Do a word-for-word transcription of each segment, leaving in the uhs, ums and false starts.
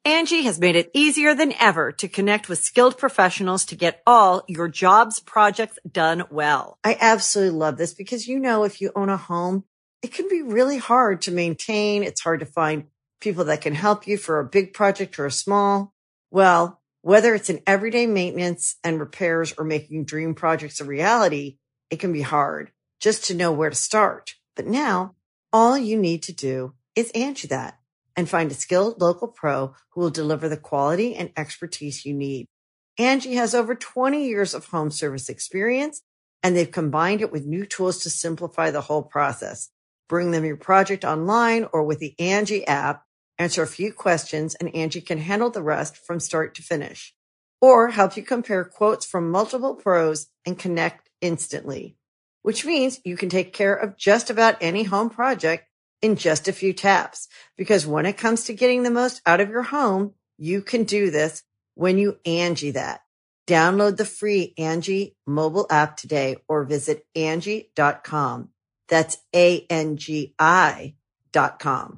Angie has made it easier than ever to connect with skilled professionals to get all your jobs projects done well. I absolutely love this because, you know, if you own a home, it can be really hard to maintain. It's hard to find people that can help you for a big project or a small. Well, whether it's in everyday maintenance and repairs or making dream projects a reality, it can be hard just to know where to start. But now all you need to do is Angie that and find a skilled local pro who will deliver the quality and expertise you need. Angie has over twenty years of home service experience, and they've combined it with new tools to simplify the whole process. Bring them your project online or with the Angie app, answer a few questions, and Angie can handle the rest from start to finish. Or help you compare quotes from multiple pros and connect instantly, which means you can take care of just about any home project in just a few taps. Because when it comes to getting the most out of your home, you can do this when you Angie that. Download the free Angie mobile app today or visit Angie dot com. That's A N G I dot com.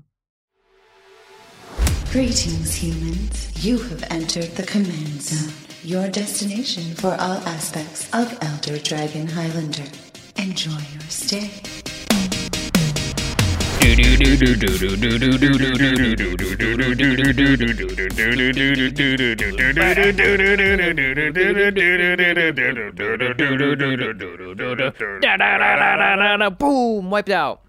Greetings, humans. You have entered the Command Zone, your destination for all aspects of Elder Dragon Highlander. Enjoy your stay. Boom! Wiped out.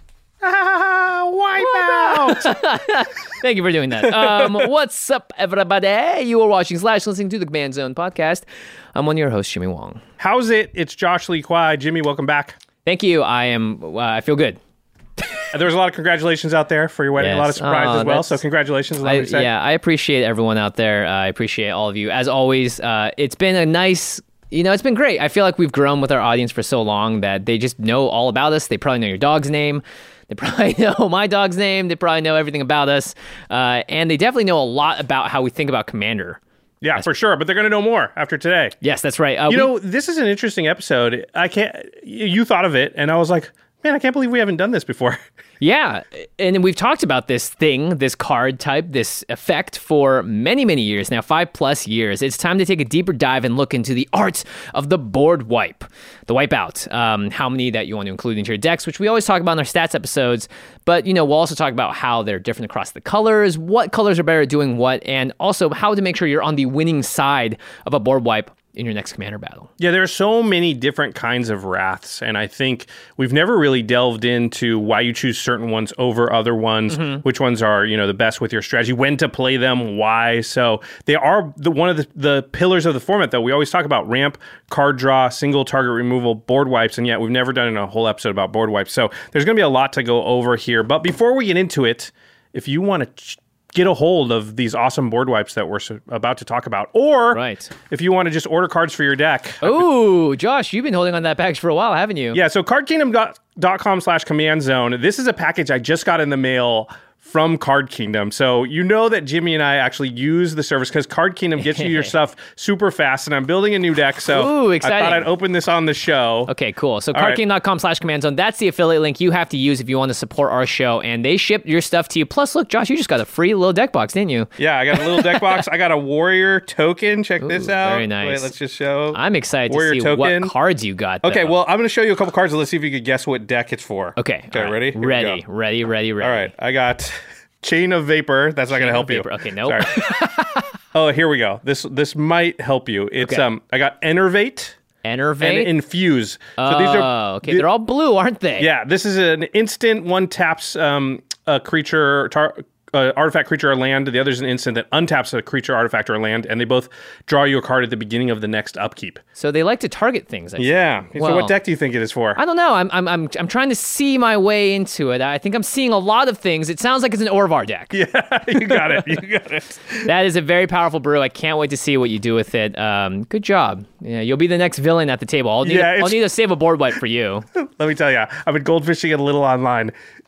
Wipe out! Thank you for doing that. Um, what's up, everybody? You are watching slash listening to the Command Zone podcast. I'm one of your hosts, Jimmy Wong. How's it? It's Josh Lee Kwai. Jimmy, welcome back. Thank you. I am. Uh, I feel good. There was a lot of congratulations out there for your wedding. Yes. A lot of surprise Oh, as well. that's- So congratulations. I, yeah, I appreciate everyone out there. Uh, I appreciate all of you. As always, uh, it's been a nice, you know, it's been great. I feel like we've grown with our audience for so long that they just know all about us. They probably know your dog's name. They probably know my dog's name. They probably know everything about us. Uh, and they definitely know a lot about how we think about Commander. Yeah, for sure. But they're going to know more after today. Yes, that's right. Uh, You we- know, this is an interesting episode. I can't, you thought of it, and I was like, man, I can't believe we haven't done this before. Yeah, and we've talked about this thing, this card type, this effect for many, many years now, five plus years. It's time to take a deeper dive and look into the art of the board wipe, the wipeout, um, how many that you want to include into your decks, which we always talk about in our stats episodes. But, you know, we'll also talk about how they're different across the colors, what colors are better at doing what, and also how to make sure you're on the winning side of a board wipe in your next Commander battle. Yeah, there are so many different kinds of wraths, and I think we've never really delved into why you choose certain ones over other ones, mm-hmm. which ones are, you know, the best with your strategy, when to play them, why. So they are the one of the, the pillars of the format, though. We always talk about ramp, card draw, single target removal, board wipes, and yet we've never done a whole episode about board wipes. So there's going to be a lot to go over here. But before we get into it, if you want to ch- get a hold of these awesome board wipes that we're so about to talk about, or right. if you want to just order cards for your deck. Oh, Josh, you've been holding on that package for a while, haven't you? Yeah, so card kingdom dot com slash command zone. This is a package I just got in the mail from Card Kingdom. So you know that Jimmy and I actually use the service because Card Kingdom gets you your stuff super fast, and I'm building a new deck, so Ooh, exciting. I thought I'd open this on the show. Okay, cool. So card kingdom dot com slash command zone, that's the affiliate link you have to use if you want to support our show, and they ship your stuff to you. Plus, look, Josh, you just got a free little deck box, didn't you? Yeah, I got a little deck box. I got a Warrior token. Check Ooh, this out. very nice. Wait, let's just show. I'm excited Warrior to see token. what cards you got, though. Okay, well, I'm going to show you a couple cards, and let's see if you could guess what deck it's for. Okay. Okay, right. ready? Here we Ready, go. ready, ready, ready. All right, I got Chain of Vapor. That's not going to help Vapor. you. Okay, nope. Sorry. Oh, here we go. This this might help you. It's Okay. um. I got Enervate. Enervate? And Infuse. Oh, So these are, okay. They're all blue, aren't they? Yeah, this is an instant one taps um a creature tar- uh, artifact, creature, or land. The other is an instant that untaps a creature, artifact, or land, and they both draw you a card at the beginning of the next upkeep. So they like to target things. I Yeah. think. So Well, what deck do you think it is for? I don't know. I'm I'm I'm I'm trying to see my way into it. I think I'm seeing a lot of things. It sounds like it's an Orvar deck. Yeah, you got it. You got it. That is a very powerful brew. I can't wait to see what you do with it. Um, good job. Yeah, you'll be the next villain at the table. I'll need, Yeah, I'll it's- need to save a board wipe for you. Let me tell you, I've been goldfishing it a little online.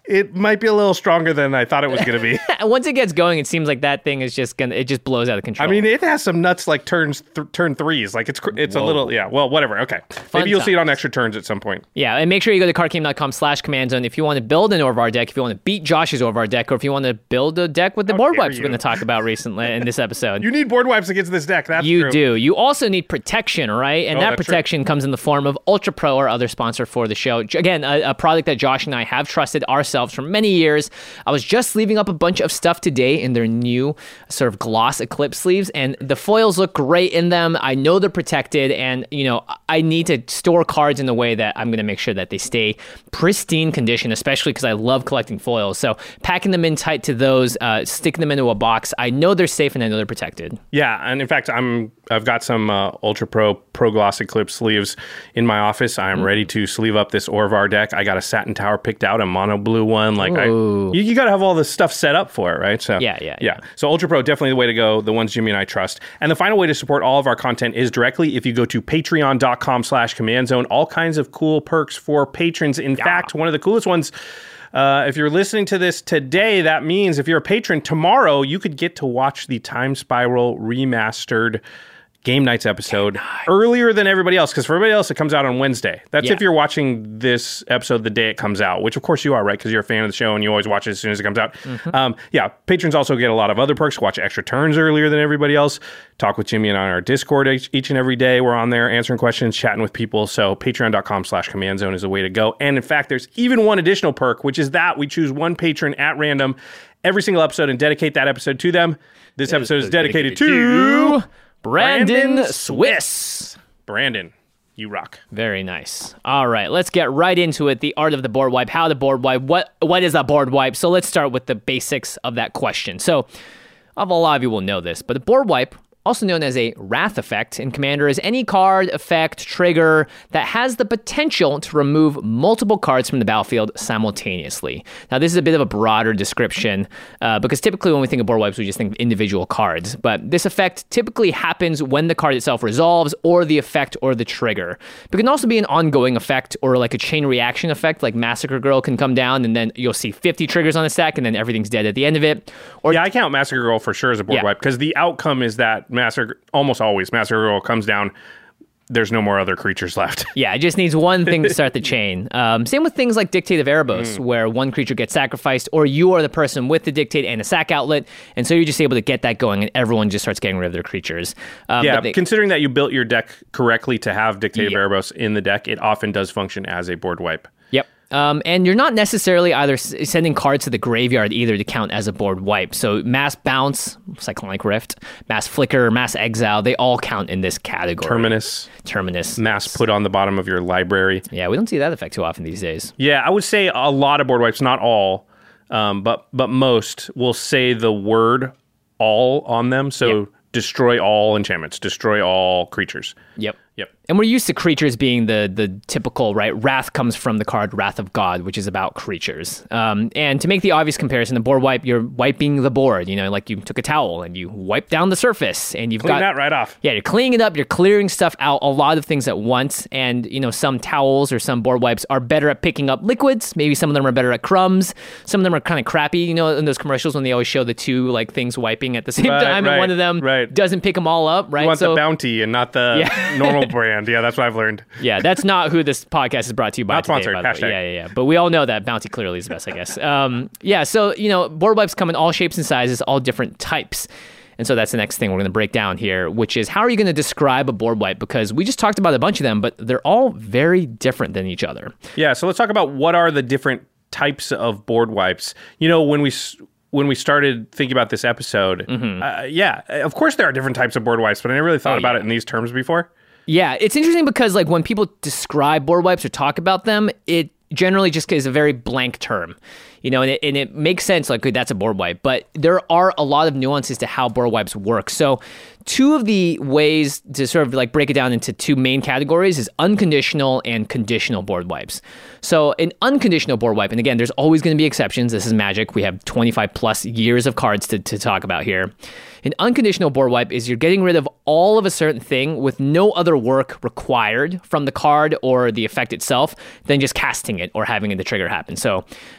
it might be a little stronger than I thought it was going to be. Once it gets going, it seems like that thing is just gonna, it just blows out of control. I mean, it has some nuts like turns, th- turn threes. Like it's it's Whoa. a little, yeah, well, whatever. Okay. Fun Maybe you'll times. see it on extra turns at some point. Yeah, and make sure you go to cardcame.com slash command zone if you want to build an Orvar deck, if you want to beat Josh's Orvar deck, or if you want to build a deck with the How board wipes you. we're going to talk about recently in this episode. You need board wipes against this deck, that's You true. do. You also need protection, right? And oh, that protection true. comes in the form of Ultra Pro, our other sponsor for the show. Again, a, a product that Josh and I have trusted ourselves for many years. I was just leaving up a bunch of stuff today in their new sort of gloss Eclipse sleeves, and the foils look great in them. I know they're protected, and you know I need to store cards in a way that I'm going to make sure that they stay pristine condition, especially because I love collecting foils. So packing them in tight to those, uh, sticking them into a box, I know they're safe and I know they're protected. Yeah, and in fact, I'm I've got some uh, Ultra Pro Pro Gloss Eclipse sleeves in my office. I'm mm. ready to sleeve up this Orvar deck. I got a Satin Tower picked out, a mono blue one. Like Ooh. I. You, you got to have all this stuff set up for it, right? So yeah, yeah, yeah. So Ultra Pro, definitely the way to go. The ones Jimmy and I trust. And the final way to support all of our content is directly if you go to patreon.com slash command zone. All kinds of cool perks for patrons. In yeah. fact, one of the coolest ones, uh, if you're listening to this today, that means if you're a patron, tomorrow you could get to watch the Time Spiral remastered Game Nights episode Game night. earlier than everybody else, because for everybody else, it comes out on Wednesday. That's yeah. if you're watching this episode the day it comes out, which of course you are, right? Because you're a fan of the show and you always watch it as soon as it comes out. Mm-hmm. Um, yeah, patrons also get a lot of other perks. Watch extra turns earlier than everybody else. Talk with Jimmy and I on our Discord each, each and every day. We're on there answering questions, chatting with people. So patreon.com slash command zone is the way to go. And in fact, there's even one additional perk, which is that we choose one patron at random every single episode and dedicate that episode to them. This episode is dedicated, dedicated to... to Brandon, Brandon Swiss. Brandon, you rock. Very nice. All right, let's get right into it. The art of the board wipe, how the board wipe, what what is a board wipe? So let's start with the basics of that question. So a lot of you will know this, but a board wipe, also known as a wrath effect in Commander, is any card, effect, trigger that has the potential to remove multiple cards from the battlefield simultaneously. Now, this is a bit of a broader description uh, because typically when we think of board wipes, we just think of individual cards. But this effect typically happens when the card itself resolves or the effect or the trigger. But it can also be an ongoing effect or like a chain reaction effect, like Massacre Girl can come down and then you'll see fifty triggers on a stack and then everything's dead at the end of it. Or yeah, I count Massacre Girl for sure as a board yeah. wipe because the outcome is that Massacre, almost always, Massacre Girl comes down, there's no more other creatures left. Yeah, it just needs one thing to start the chain. Um, same with things like Dictate of Erebos, mm. where one creature gets sacrificed, or you are the person with the Dictate and a sack outlet, and so you're just able to get that going, and everyone just starts getting rid of their creatures. Um, yeah, they, considering that you built your deck correctly to have Dictate yeah. of Erebos in the deck, it often does function as a board wipe. Yep. Um, and you're not necessarily either s- sending cards to the graveyard either to count as a board wipe. So Mass Bounce, Cyclonic Rift, Mass Flicker, Mass Exile, they all count in this category. Terminus. Terminus. Mass put on the bottom of your library. Yeah, we don't see that effect too often these days. Yeah, I would say a lot of board wipes, not all, um, but but most will say the word all on them. So yep. destroy all enchantments, destroy all creatures. Yep. Yep. And we're used to creatures being the the typical, right? Wrath comes from the card Wrath of God, which is about creatures. Um, and to make the obvious comparison, the board wipe, you're wiping the board. You know, like you took a towel and you wipe down the surface, and you've Clean got that right off. Yeah, you're cleaning it up. You're clearing stuff out. A lot of things at once. And you know, some towels or some board wipes are better at picking up liquids. Maybe some of them are better at crumbs. Some of them are kind of crappy. You know, in those commercials when they always show the two like things wiping at the same right, time, right, and one of them right. doesn't pick them all up. Right. You want so, the Bounty and not the yeah. normal brand. Yeah, that's what I've learned. Yeah, that's not who this podcast is brought to you by. Not today, sponsored. by the Hashtag. way. Yeah, yeah, yeah. But we all know that Bounty clearly is the best, I guess. Um, yeah, so, you know, board wipes come in all shapes and sizes, all different types. And so that's the next thing we're going to break down here, which is how are you going to describe a board wipe? Because we just talked about a bunch of them, but they're all very different than each other. Yeah, so let's talk about what are the different types of board wipes. You know, when we... When we started thinking about this episode, mm-hmm. uh, yeah, of course there are different types of board wipes, but I never really thought oh, about yeah. it in these terms before. Yeah, it's interesting because like when people describe board wipes or talk about them, it generally just is a very blank term, you know, and it, and it makes sense, like, that's a board wipe, but there are a lot of nuances to how board wipes work. So two of the ways to sort of like break it down into two main categories is unconditional and conditional board wipes. So an unconditional board wipe, and again, there's always going to be exceptions. This is Magic. We have twenty-five plus years of cards to, to talk about here. An unconditional board wipe is you're getting rid of all of a certain thing with no other work required from the card or the effect itself than just casting it or having the trigger happen. So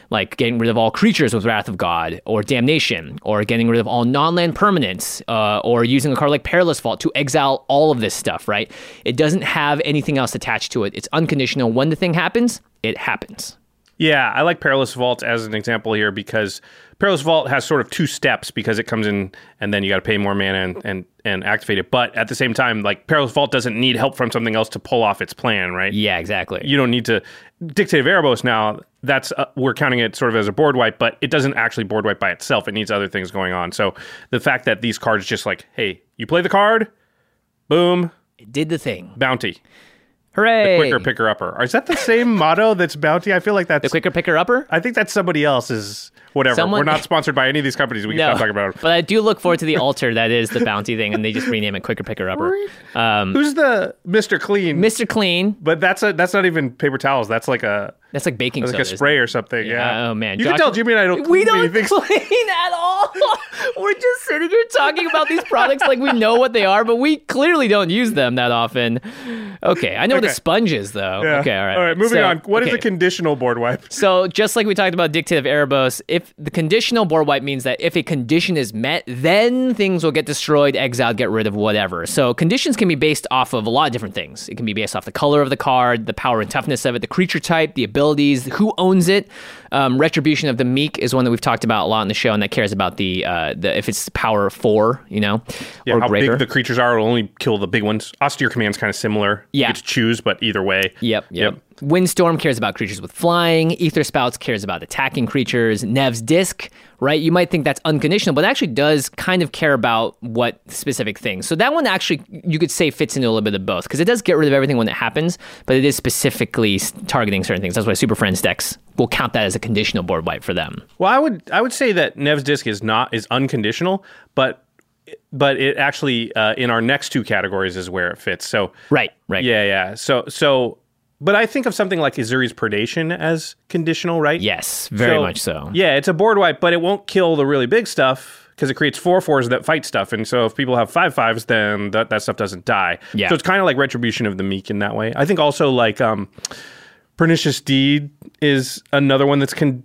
like getting rid of all creatures with Wrath of God or Damnation, or getting rid of all non-land permanents, uh, or using a card like Perilous Vault to exile all of this stuff, right? It doesn't have anything else attached to it. It's unconditional. When the thing happens, it happens. Yeah, I like Perilous Vault as an example here because Perilous Vault has sort of two steps because it comes in and then you got to pay more mana and, and, and activate it. But at the same time, like Perilous Vault doesn't need help from something else to pull off its plan, right? Yeah, exactly. You don't need to... Dictate of Erebos now, that's uh, we're counting it sort of as a board wipe, but it doesn't actually board wipe by itself. It needs other things going on. So the fact that these cards just like, hey, you play the card, boom. It did the thing. Bounty. Hooray! The quicker picker upper. Is that the same motto that's Bounty? I feel like that's the quicker picker upper. I think that's somebody else's. Whatever. Someone... We're not sponsored by any of these companies. We can no, stop talking about it. But I do look forward to the altar that is the Bounty thing, and they just rename it quicker picker upper. Um, Who's the Mister Clean? Mister Clean. But that's a that's not even paper towels. That's like a that's like baking that's soda. Like a spray or something. Yeah. yeah. Oh man. You Josh, can tell Jimmy and I don't. Clean we don't anything. clean at all. We're just sitting here talking about these products like we know what they are, but we clearly don't use them that often. Okay, I know okay. what a sponge is though. Yeah. Okay, all right. All right, moving so, on. What okay. is a conditional board wipe? So just like we talked about Dictate of Erebos, if the conditional board wipe means that if a condition is met, then things will get destroyed, exiled, get rid of whatever. So conditions can be based off of a lot of different things. It can be based off the color of the card, the power and toughness of it, the creature type, the abilities, who owns it. Um, Retribution of the Meek is one that we've talked about a lot on the show, and that cares about the uh, the if it's power four, you know, yeah, or how greater. big the creatures are. It'll only kill the big ones. Austere Command's kind of similar. Yeah. You get to choose, but either way. Yep, yep. yep. Windstorm cares about creatures with flying. Aether Spouts cares about attacking creatures. Nev's Disc, right? You might think that's unconditional, but it actually does kind of care about what specific things. So that one actually, you could say, fits into a little bit of both, because it does get rid of everything when it happens, but it is specifically targeting certain things. That's why Super Friends decks will count that as a conditional board wipe for them. Well, I would I would say that Nev's Disc is not is unconditional, but but it actually uh, in our next two categories is where it fits. So right, right, yeah, yeah. So so. But I think of something like Azuri's Predation as conditional, right? Yes, very so, much so. Yeah, it's a board wipe, but it won't kill the really big stuff because it creates four fours that fight stuff. And so if people have five fives, then that, that stuff doesn't die. Yeah. So it's kind of like Retribution of the Meek in that way. I think also like um, Pernicious Deed is another one that's con-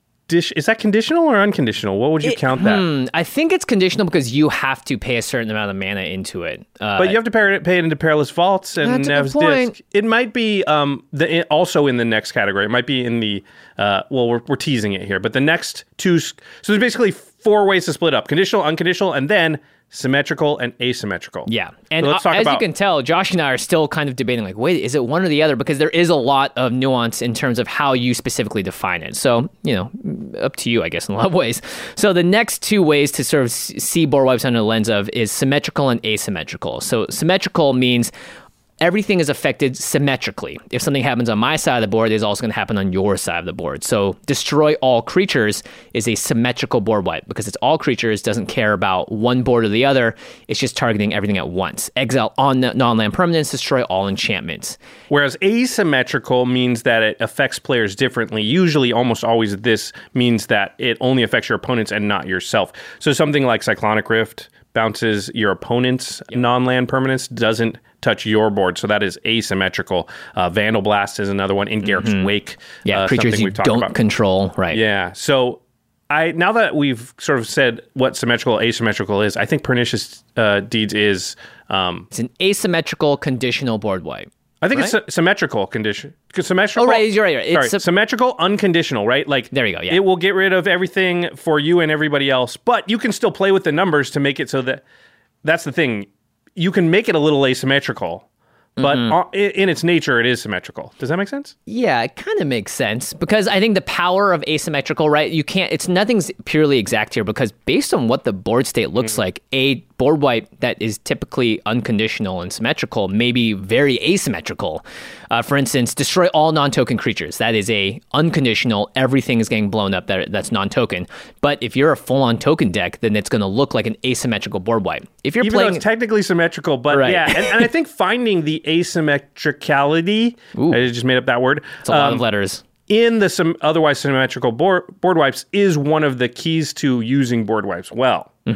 Is that conditional or unconditional? What would you it, count that? Hmm, I think it's conditional because you have to pay a certain amount of mana into it. Uh, but you have to pay it, pay it into Perilous Vaults and That's a good Nev's point. Disc. It might be um, the, also in the next category. It might be in the, uh, well, we're, we're teasing it here, but the next two, so there's basically four ways to split up. Conditional, unconditional, and then symmetrical and asymmetrical. Yeah. And so let's uh, talk as about, you can tell, Josh and I are still kind of debating, like, wait, is it one or the other? Because there is a lot of nuance in terms of how you specifically define it. So, you know, up to you, I guess, in a lot of ways. So the next two ways to sort of see board wipes under the lens of is symmetrical and asymmetrical. So symmetrical means everything is affected symmetrically. If something happens on my side of the board, it is also going to happen on your side of the board. So destroy all creatures is a symmetrical board wipe because it's all creatures, doesn't care about one board or the other. It's just targeting everything at once. Exile all non-land permanents, destroy all enchantments. Whereas asymmetrical means that it affects players differently. Usually, almost always, this means that it only affects your opponents and not yourself. So something like Cyclonic Rift bounces your opponent's yep. non-land permanents, doesn't touch your board. So that is asymmetrical. Uh, Vandal Blast is another one in Garrick's mm-hmm. Wake. Yeah, uh, creatures you don't about. control. Right. Yeah. So I now that we've sort of said what symmetrical, asymmetrical is, I think Pernicious uh, Deeds is... Um, it's an asymmetrical conditional board wipe. I think right? it's symmetrical condition. Symmetrical. Oh, right, you're right. It's sorry, su- symmetrical, unconditional, right? Like there you go. Yeah, it will get rid of everything for you and everybody else, but you can still play with the numbers to make it so that that's the thing. You can make it a little asymmetrical, but mm-hmm. in its nature, it is symmetrical. Does that make sense? Yeah, it kind of makes sense because I think the power of asymmetrical, right? You can't. It's nothing's purely exact here because based on what the board state looks mm-hmm. like, a board wipe that is typically unconditional and symmetrical may be very asymmetrical. Uh, for instance, destroy all non-token creatures. That is a unconditional. Everything is getting blown up. That that's non-token. But if you're a full-on token deck, then it's going to look like an asymmetrical board wipe. If you're even playing, though it's technically symmetrical, but right. yeah, and, and I think finding the asymmetricality. Ooh, I just made up that word. It's a lot um, of letters. In the some otherwise symmetrical board, board wipes is one of the keys to using board wipes well. Mm-hmm.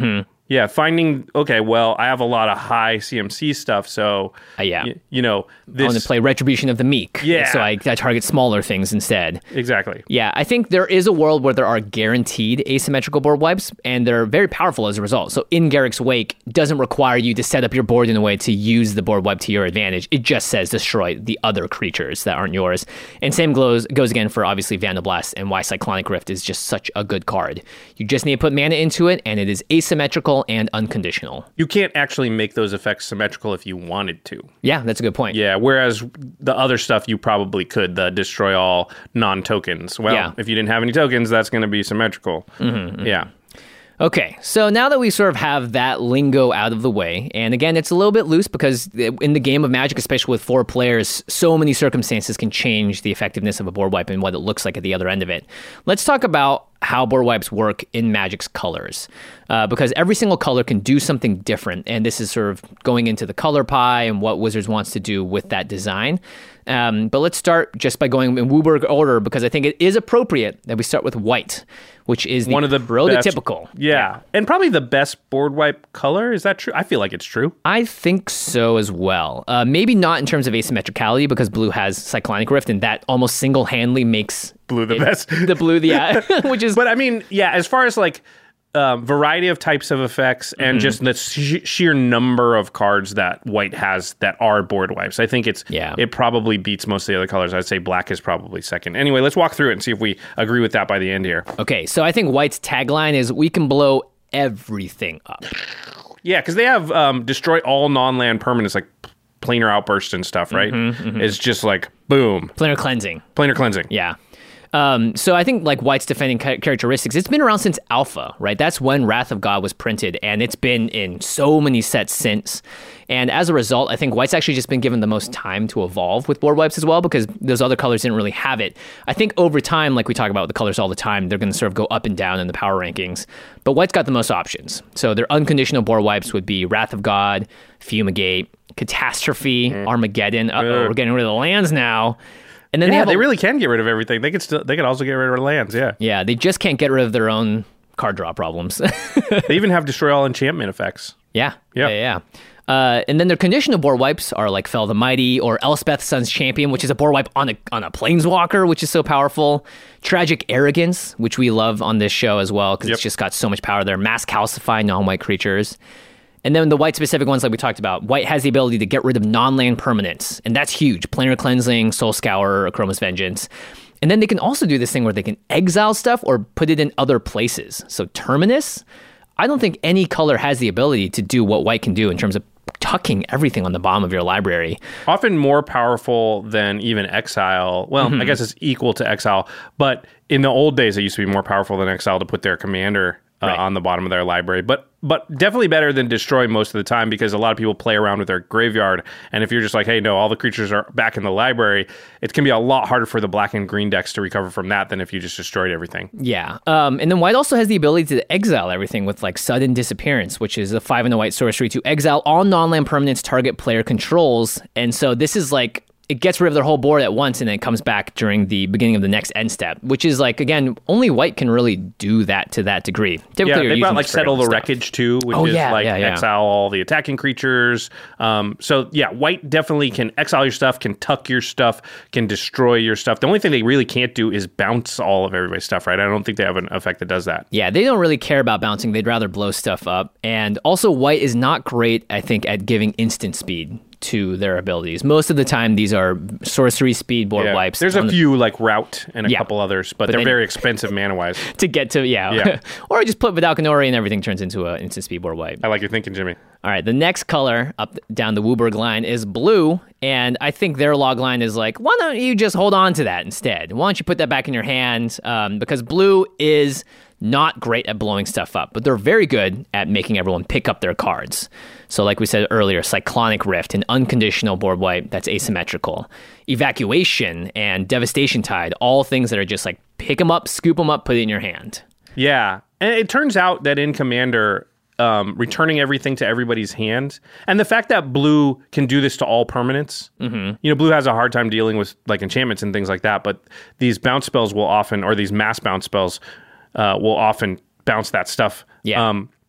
Yeah, finding, okay, well, I have a lot of high C M C stuff, so, Uh, yeah. y- you know, I want this... to play Retribution of the Meek. Yeah. So I, I target smaller things instead. Exactly. Yeah, I think there is a world where there are guaranteed asymmetrical board wipes, and they're very powerful as a result. So in Garrick's Wake doesn't require you to set up your board in a way to use the board wipe to your advantage. It just says destroy the other creatures that aren't yours. And same goes, goes again for obviously Vandablast, and why Cyclonic Rift is just such a good card. You just need to put mana into it, and it is asymmetrical and unconditional. You can't actually make those effects symmetrical if you wanted to. Yeah, that's a good point. Yeah, whereas the other stuff you probably could, the destroy all non-tokens. Well, Yeah. if you didn't have any tokens, that's going to be symmetrical. Mm-hmm, yeah. Okay, so now that we sort of have that lingo out of the way, and again, it's a little bit loose because in the game of Magic, especially with four players, so many circumstances can change the effectiveness of a board wipe and what it looks like at the other end of it. Let's talk about how board wipes work in Magic's colors, uh, because every single color can do something different, and this is sort of going into the color pie and what Wizards wants to do with that design. Um, but let's start just by going in WUBRG order, because I think it is appropriate that we start with white, which is the One of the prototypical. Best, yeah. And probably the best board wipe color. Is that true? I feel like it's true. I think so as well. Uh, maybe not in terms of asymmetricality, because blue has Cyclonic Rift, and that almost single-handedly makes Blue the it- best. the blue, the yeah, which is But I mean, yeah, as far as like um, variety of types of effects and Mm-hmm. just the sh- sheer number of cards that white has that are board wipes, I think it's Yeah. it probably beats most of the other colors. I'd say black is probably second. Anyway, let's walk through it and see if we agree with that by the end here. okay. So I think white's tagline is "We can blow everything up." Yeah, because they have um, destroy all non-land permanents like planar outburst and stuff, right? Mm-hmm, It's just like boom, Planar cleansing. planar cleansing. Yeah. Um, so I think like White's defending ca- characteristics, it's been around since Alpha, right? That's when Wrath of God was printed, and it's been in so many sets since. And as a result, I think White's actually just been given the most time to evolve with board wipes as well, because those other colors didn't really have it. I think over time, like we talk about with the colors all the time, they're going to sort of go up and down in the power rankings. But White's got the most options. So their unconditional board wipes would be Wrath of God, Fumigate, Catastrophe, Armageddon. Uh-oh, Mm. we're getting rid of the lands now. And then they Yeah, have they a- really can get rid of everything. They could still they could also get rid of lands, yeah. Yeah, they just can't get rid of their own card draw problems. They even have destroy all enchantment effects. yeah, Yeah. yeah, yeah. Uh, and then their conditional board wipes are like Fel the Mighty or Elspeth Sun's Champion, which is a board wipe on a on a Planeswalker, which is so powerful. Tragic Arrogance, which we love on this show as well, because Yep. it's just got so much power there. Mass Calcify non-white creatures. And then the white specific ones like we talked about, white has the ability to get rid of non-land permanents, and that's huge. Planar Cleansing, Soul Scour, Chroma's Vengeance. And then they can also do this thing where they can exile stuff or put it in other places. So Terminus, I don't think any color has the ability to do what white can do in terms of tucking everything on the bottom of your library. Often more powerful than even exile. Well, Mm-hmm. I guess it's equal to exile, but in the old days it used to be more powerful than exile to put their commander uh, Right. on the bottom of their library. But but definitely better than destroy most of the time, because a lot of people play around with their graveyard, and if you're just like, hey, no, all the creatures are back in the library, it can be a lot harder for the black and green decks to recover from that than if you just destroyed everything. Yeah. Um, and then white also has the ability to exile everything with like Sudden Disappearance, which is a five and a white sorcery to exile all non-land permanents target player controls. And so this is like, it gets rid of their whole board at once and then it comes back during the beginning of the next end step, which is like, again, only white can really do that to that degree. Typically, Yeah, you're they've got using like this for settle the stuff. wreckage too, which Oh, is yeah, like yeah, yeah. exile all the attacking creatures. Um, so yeah, white definitely can exile your stuff, can tuck your stuff, can destroy your stuff. The only thing they really can't do is bounce all of everybody's stuff, right? I don't think they have an effect that does that. Yeah, they don't really care about bouncing. They'd rather blow stuff up. And also, white is not great, I think, at giving instant speed to their abilities. Most of the time, these are sorcery speed board Yeah. wipes. There's a on the- few like route and a Yeah. couple others, but, But they're then- very expensive mana wise. to get to, yeah. Yeah. Or just put Vidalcanori and everything turns into an instant speed board wipe. I like your thinking, Jimmy. All right, the next color up down the WUBRG line is blue, and I think their log line is like, why don't you just hold on to that instead? Why don't you put that back in your hand? Um, because blue is not great at blowing stuff up, but they're very good at making everyone pick up their cards. So like we said earlier, Cyclonic Rift, an unconditional board wipe that's asymmetrical. Evacuation and Devastation Tide, all things that are just like pick them up, scoop them up, put it in your hand. Yeah. And it turns out that in Commander, um, returning everything to everybody's hand, and the fact that blue can do this to all permanents, mm-hmm. you know, blue has a hard time dealing with like enchantments and things like that, but these bounce spells will often, or these mass bounce spells, uh, will often bounce that stuff. Yeah. Um,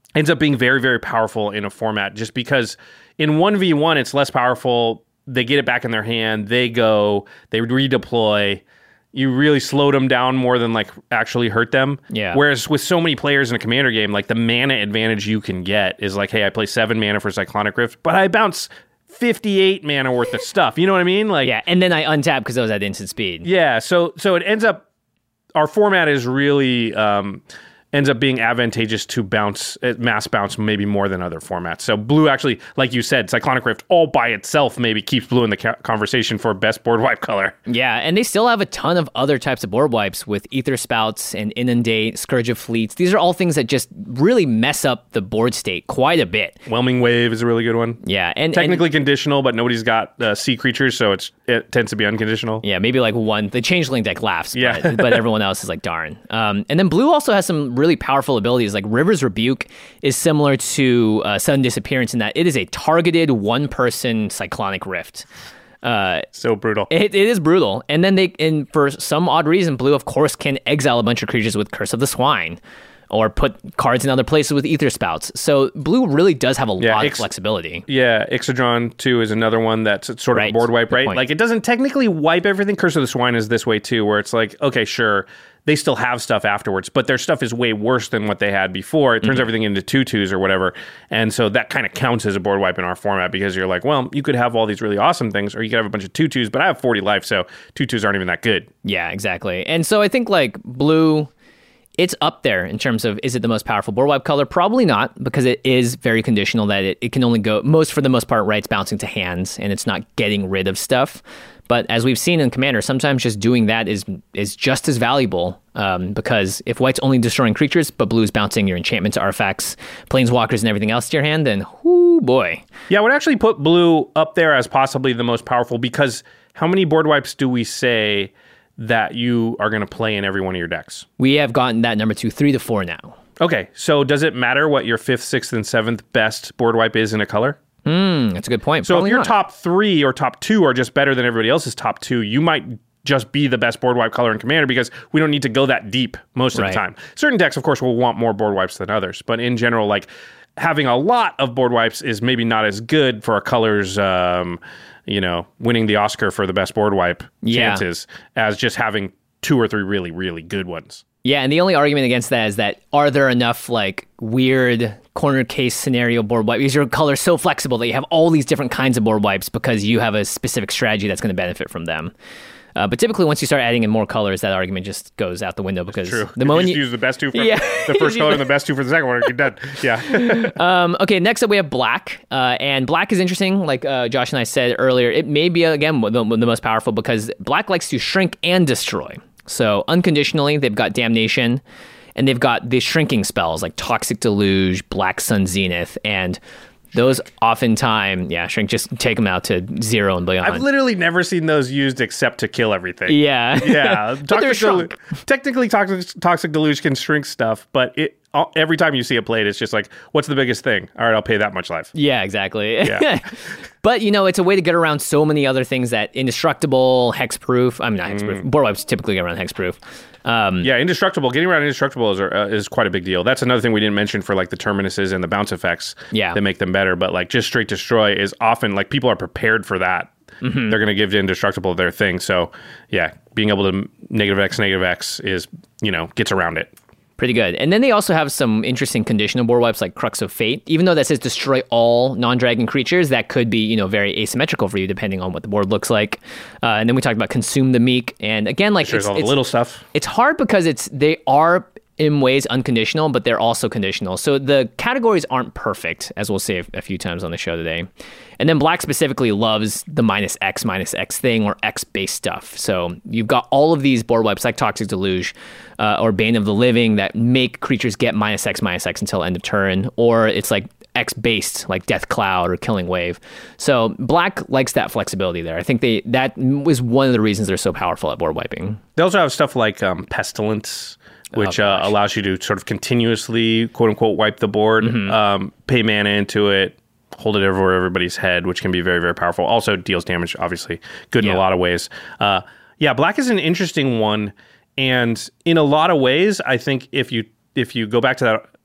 ends up being very, very powerful in a format just because in one v one, it's less powerful. They get it back in their hand. They go, they redeploy. You really slowed them down more than like actually hurt them. Yeah. Whereas with so many players in a commander game, like the mana advantage you can get is like, hey, I play seven mana for Cyclonic Rift, but I bounce fifty-eight mana worth of stuff. You know what I mean? Like, yeah, and then I untap because I was at instant speed. Yeah, so so it ends up, our format is really um, ends up being advantageous to bounce, mass bounce maybe more than other formats. So blue actually, like you said, Cyclonic Rift all by itself maybe keeps blue in the ca- conversation for best board wipe color. Yeah, and they still have a ton of other types of board wipes with Ether Spouts and Inundate, Scourge of Fleets. These are all things that just really mess up the board state quite a bit. Whelming Wave is a really good one. Yeah, and technically and, conditional, but nobody's got uh, sea creatures, so it's it tends to be unconditional. Yeah, maybe like one. The Changeling deck laughs, yeah. but, but everyone else is like, darn. Um, and then blue also has some really powerful abilities. Like River's Rebuke is similar to uh, Sudden Disappearance in that it is a targeted one-person Cyclonic Rift. Uh, so brutal. It, it is brutal. And then they, and for some odd reason, blue, of course, can exile a bunch of creatures with Curse of the Swine, or put cards in other places with Ether Spouts. So blue really does have a yeah, lot Ix- of flexibility. Yeah, Ixodron too is another one that's sort of right. board wipe, Good right? point. Like it doesn't technically wipe everything. Curse of the Swine is this way too, where it's like, okay, sure, they still have stuff afterwards, but their stuff is way worse than what they had before. It turns mm-hmm. everything into tutus or whatever. And so that kind of counts as a board wipe in our format because you're like, well, you could have all these really awesome things, or you could have a bunch of tutus, but I have forty life, so tutus aren't even that good. Yeah, exactly. And so I think like blue, it's up there in terms of, is it the most powerful board wipe color? Probably not, because it is very conditional that it, it can only go, most for the most part, right, it's bouncing to hands, and it's not getting rid of stuff. But as we've seen in Commander, sometimes just doing that is is just as valuable, um, because if white's only destroying creatures, but blue's bouncing your enchantments, artifacts, planeswalkers, and everything else to your hand, then whoo boy. Yeah, I would actually put blue up there as possibly the most powerful, because how many board wipes do we say that you are going to play in every one of your decks? We have gotten that number to three to four now. Okay, so does it matter what your fifth, sixth, and seventh best board wipe is in a color? Hmm, that's a good point. So Probably if your not. top three or top two are just better than everybody else's top two, you might just be the best board wipe color in Commander because we don't need to go that deep most of Right. the time. Certain decks, of course, will want more board wipes than others, but in general, like having a lot of board wipes is maybe not as good for a color's, um, you know, winning the Oscar for the best board wipe Yeah. chances as just having two or three really, really good ones. Yeah, and the only argument against that is that are there enough like weird corner case scenario board wipes? Is your color so flexible that you have all these different kinds of board wipes because you have a specific strategy that's going to benefit from them? Uh, but typically, once you start adding in more colors, that argument just goes out the window because True. the If moment you you just use the best two for Yeah. the first color and the best two for the second one, you're done. Yeah. Um, okay, next up we have black. Uh, and black is interesting. Like uh, Josh and I said earlier, it may be, again, the, the most powerful because black likes to shrink and destroy. So unconditionally, they've got Damnation, and they've got the shrinking spells like Toxic Deluge, Black Sun Zenith, and those oftentimes, yeah, shrink, just take them out to zero and beyond. I've literally never seen those used except to kill everything. Yeah. Yeah. But they're Toxic Delu- shrunk. technically, toxic, toxic Deluge can shrink stuff, but it all, every time you see it played, it's just like, what's the biggest thing? All right, I'll pay that much life. Yeah, exactly. Yeah. But, you know, it's a way to get around so many other things that indestructible, hexproof, I'm not hexproof, Mm. board wipes typically get around hexproof. Um, Yeah, indestructible. Getting around indestructible is, uh, is quite a big deal. That's another thing we didn't mention for like the terminuses and the bounce effects Yeah. that make them better. But like just straight destroy is often like people are prepared for that. Mm-hmm. They're going to give indestructible their thing. So yeah, being able to negative X, negative X is, you know, gets around it. Pretty good. And then they also have some interesting conditional board wipes like Crux of Fate. Even though that says destroy all non-dragon creatures, that could be, you know, very asymmetrical for you depending on what the board looks like. Uh, and then we talked about Consume the Meek. And again, like There's it's, all the it's, little stuff. it's hard because it's they are in ways unconditional, but they're also conditional. So the categories aren't perfect, as we'll say a, a few times on the show today. And then black specifically loves the minus X, minus X thing or X-based stuff. So you've got all of these board wipes like Toxic Deluge uh, or Bane of the Living that make creatures get minus X, minus X until end of turn. Or it's like X-based, like Death Cloud or Killing Wave. So black likes that flexibility there. I think they that was one of the reasons they're so powerful at board wiping. They also have stuff like um, Pestilence, which Oh, uh, gosh. allows you to sort of continuously, quote unquote, wipe the board, Mm-hmm. um, pay mana into it, hold it over everybody's head, which can be very, very powerful. Also deals damage, obviously. Good in Yeah. a lot of ways. Uh, yeah, black is an interesting one. And in a lot of ways, I think if you if you go back to that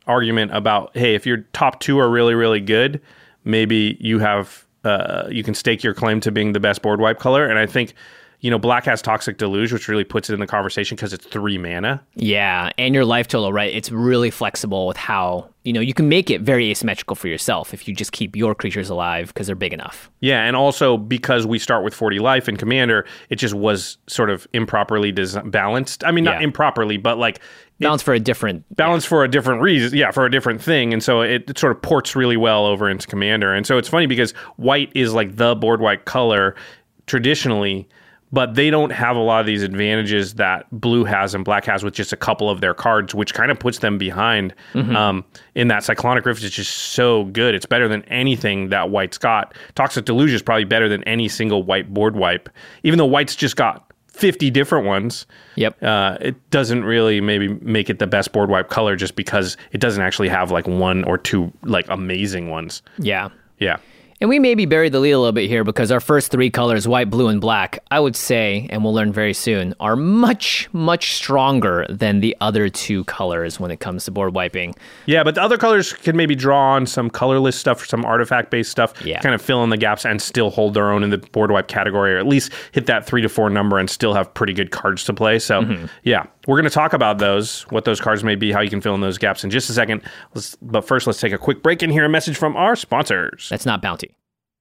argument about, hey, if your top two are really, really good, maybe you have uh, you can stake your claim to being the best board wipe color. And I think, you know, black has Toxic Deluge, which really puts it in the conversation because it's three mana. Yeah, and your life total, right? It's really flexible with how, you know, you can make it very asymmetrical for yourself if you just keep your creatures alive because they're big enough. Yeah, and also because we start with forty life in Commander, it just was sort of improperly des- balanced. I mean, not Yeah. improperly, but like... Balanced for a different... Balanced yeah. for a different reason. Yeah, for a different thing. And so it, it sort of ports really well over into Commander. And so it's funny because white is like the board wipe color traditionally, but they don't have a lot of these advantages that blue has and black has with just a couple of their cards, which kind of puts them behind. Mm-hmm. Um, in that Cyclonic Rift is just so good. It's better than anything that white's got. Toxic Deluge is probably better than any single white board wipe. Even though white's just got fifty different ones, Yep. Uh, it doesn't really maybe make it the best board wipe color just because it doesn't actually have like one or two like amazing ones. Yeah. Yeah. And we maybe buried the lead a little bit here because our first three colors, white, blue, and black, I would say, and we'll learn very soon, are much, much stronger than the other two colors when it comes to board wiping. Yeah, but the other colors can maybe draw on some colorless stuff, some artifact-based stuff, yeah. kind of fill in the gaps and still hold their own in the board wipe category, or at least hit that three to four number and still have pretty good cards to play. So, mm-hmm. yeah, we're going to talk about those, what those cards may be, how you can fill in those gaps in just a second. Let's, but first, let's take a quick break and hear a message from our sponsors. That's not Bounty.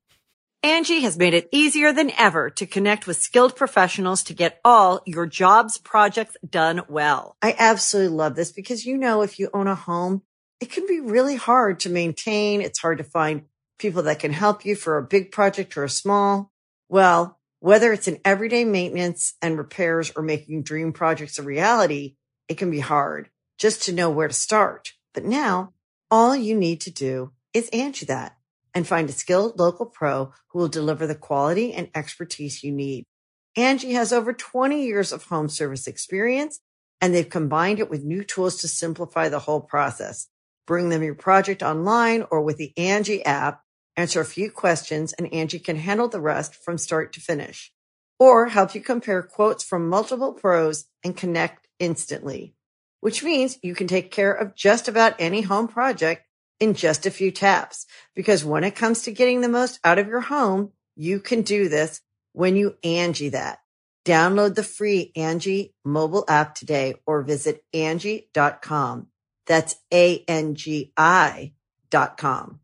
Angie has made it easier than ever to connect with skilled professionals to get all your jobs projects done well. I absolutely love this because, you know, if you own a home, it can be really hard to maintain. It's hard to find people that can help you for a big project or a small. Well, whether it's in everyday maintenance and repairs or making dream projects a reality, it can be hard just to know where to start. But now all you need to do is Angie that and find a skilled local pro who will deliver the quality and expertise you need. Angie has over twenty years of home service experience, and they've combined it with new tools to simplify the whole process. Bring them your project online or with the Angie app, answer a few questions, and Angie can handle the rest from start to finish. Or help you compare quotes from multiple pros and connect instantly, which means you can take care of just about any home project in just a few taps. Because when it comes to getting the most out of your home, you can do this when you Angie that. Download the free Angie mobile app today or visit Angie dot com. That's A N G I dot com.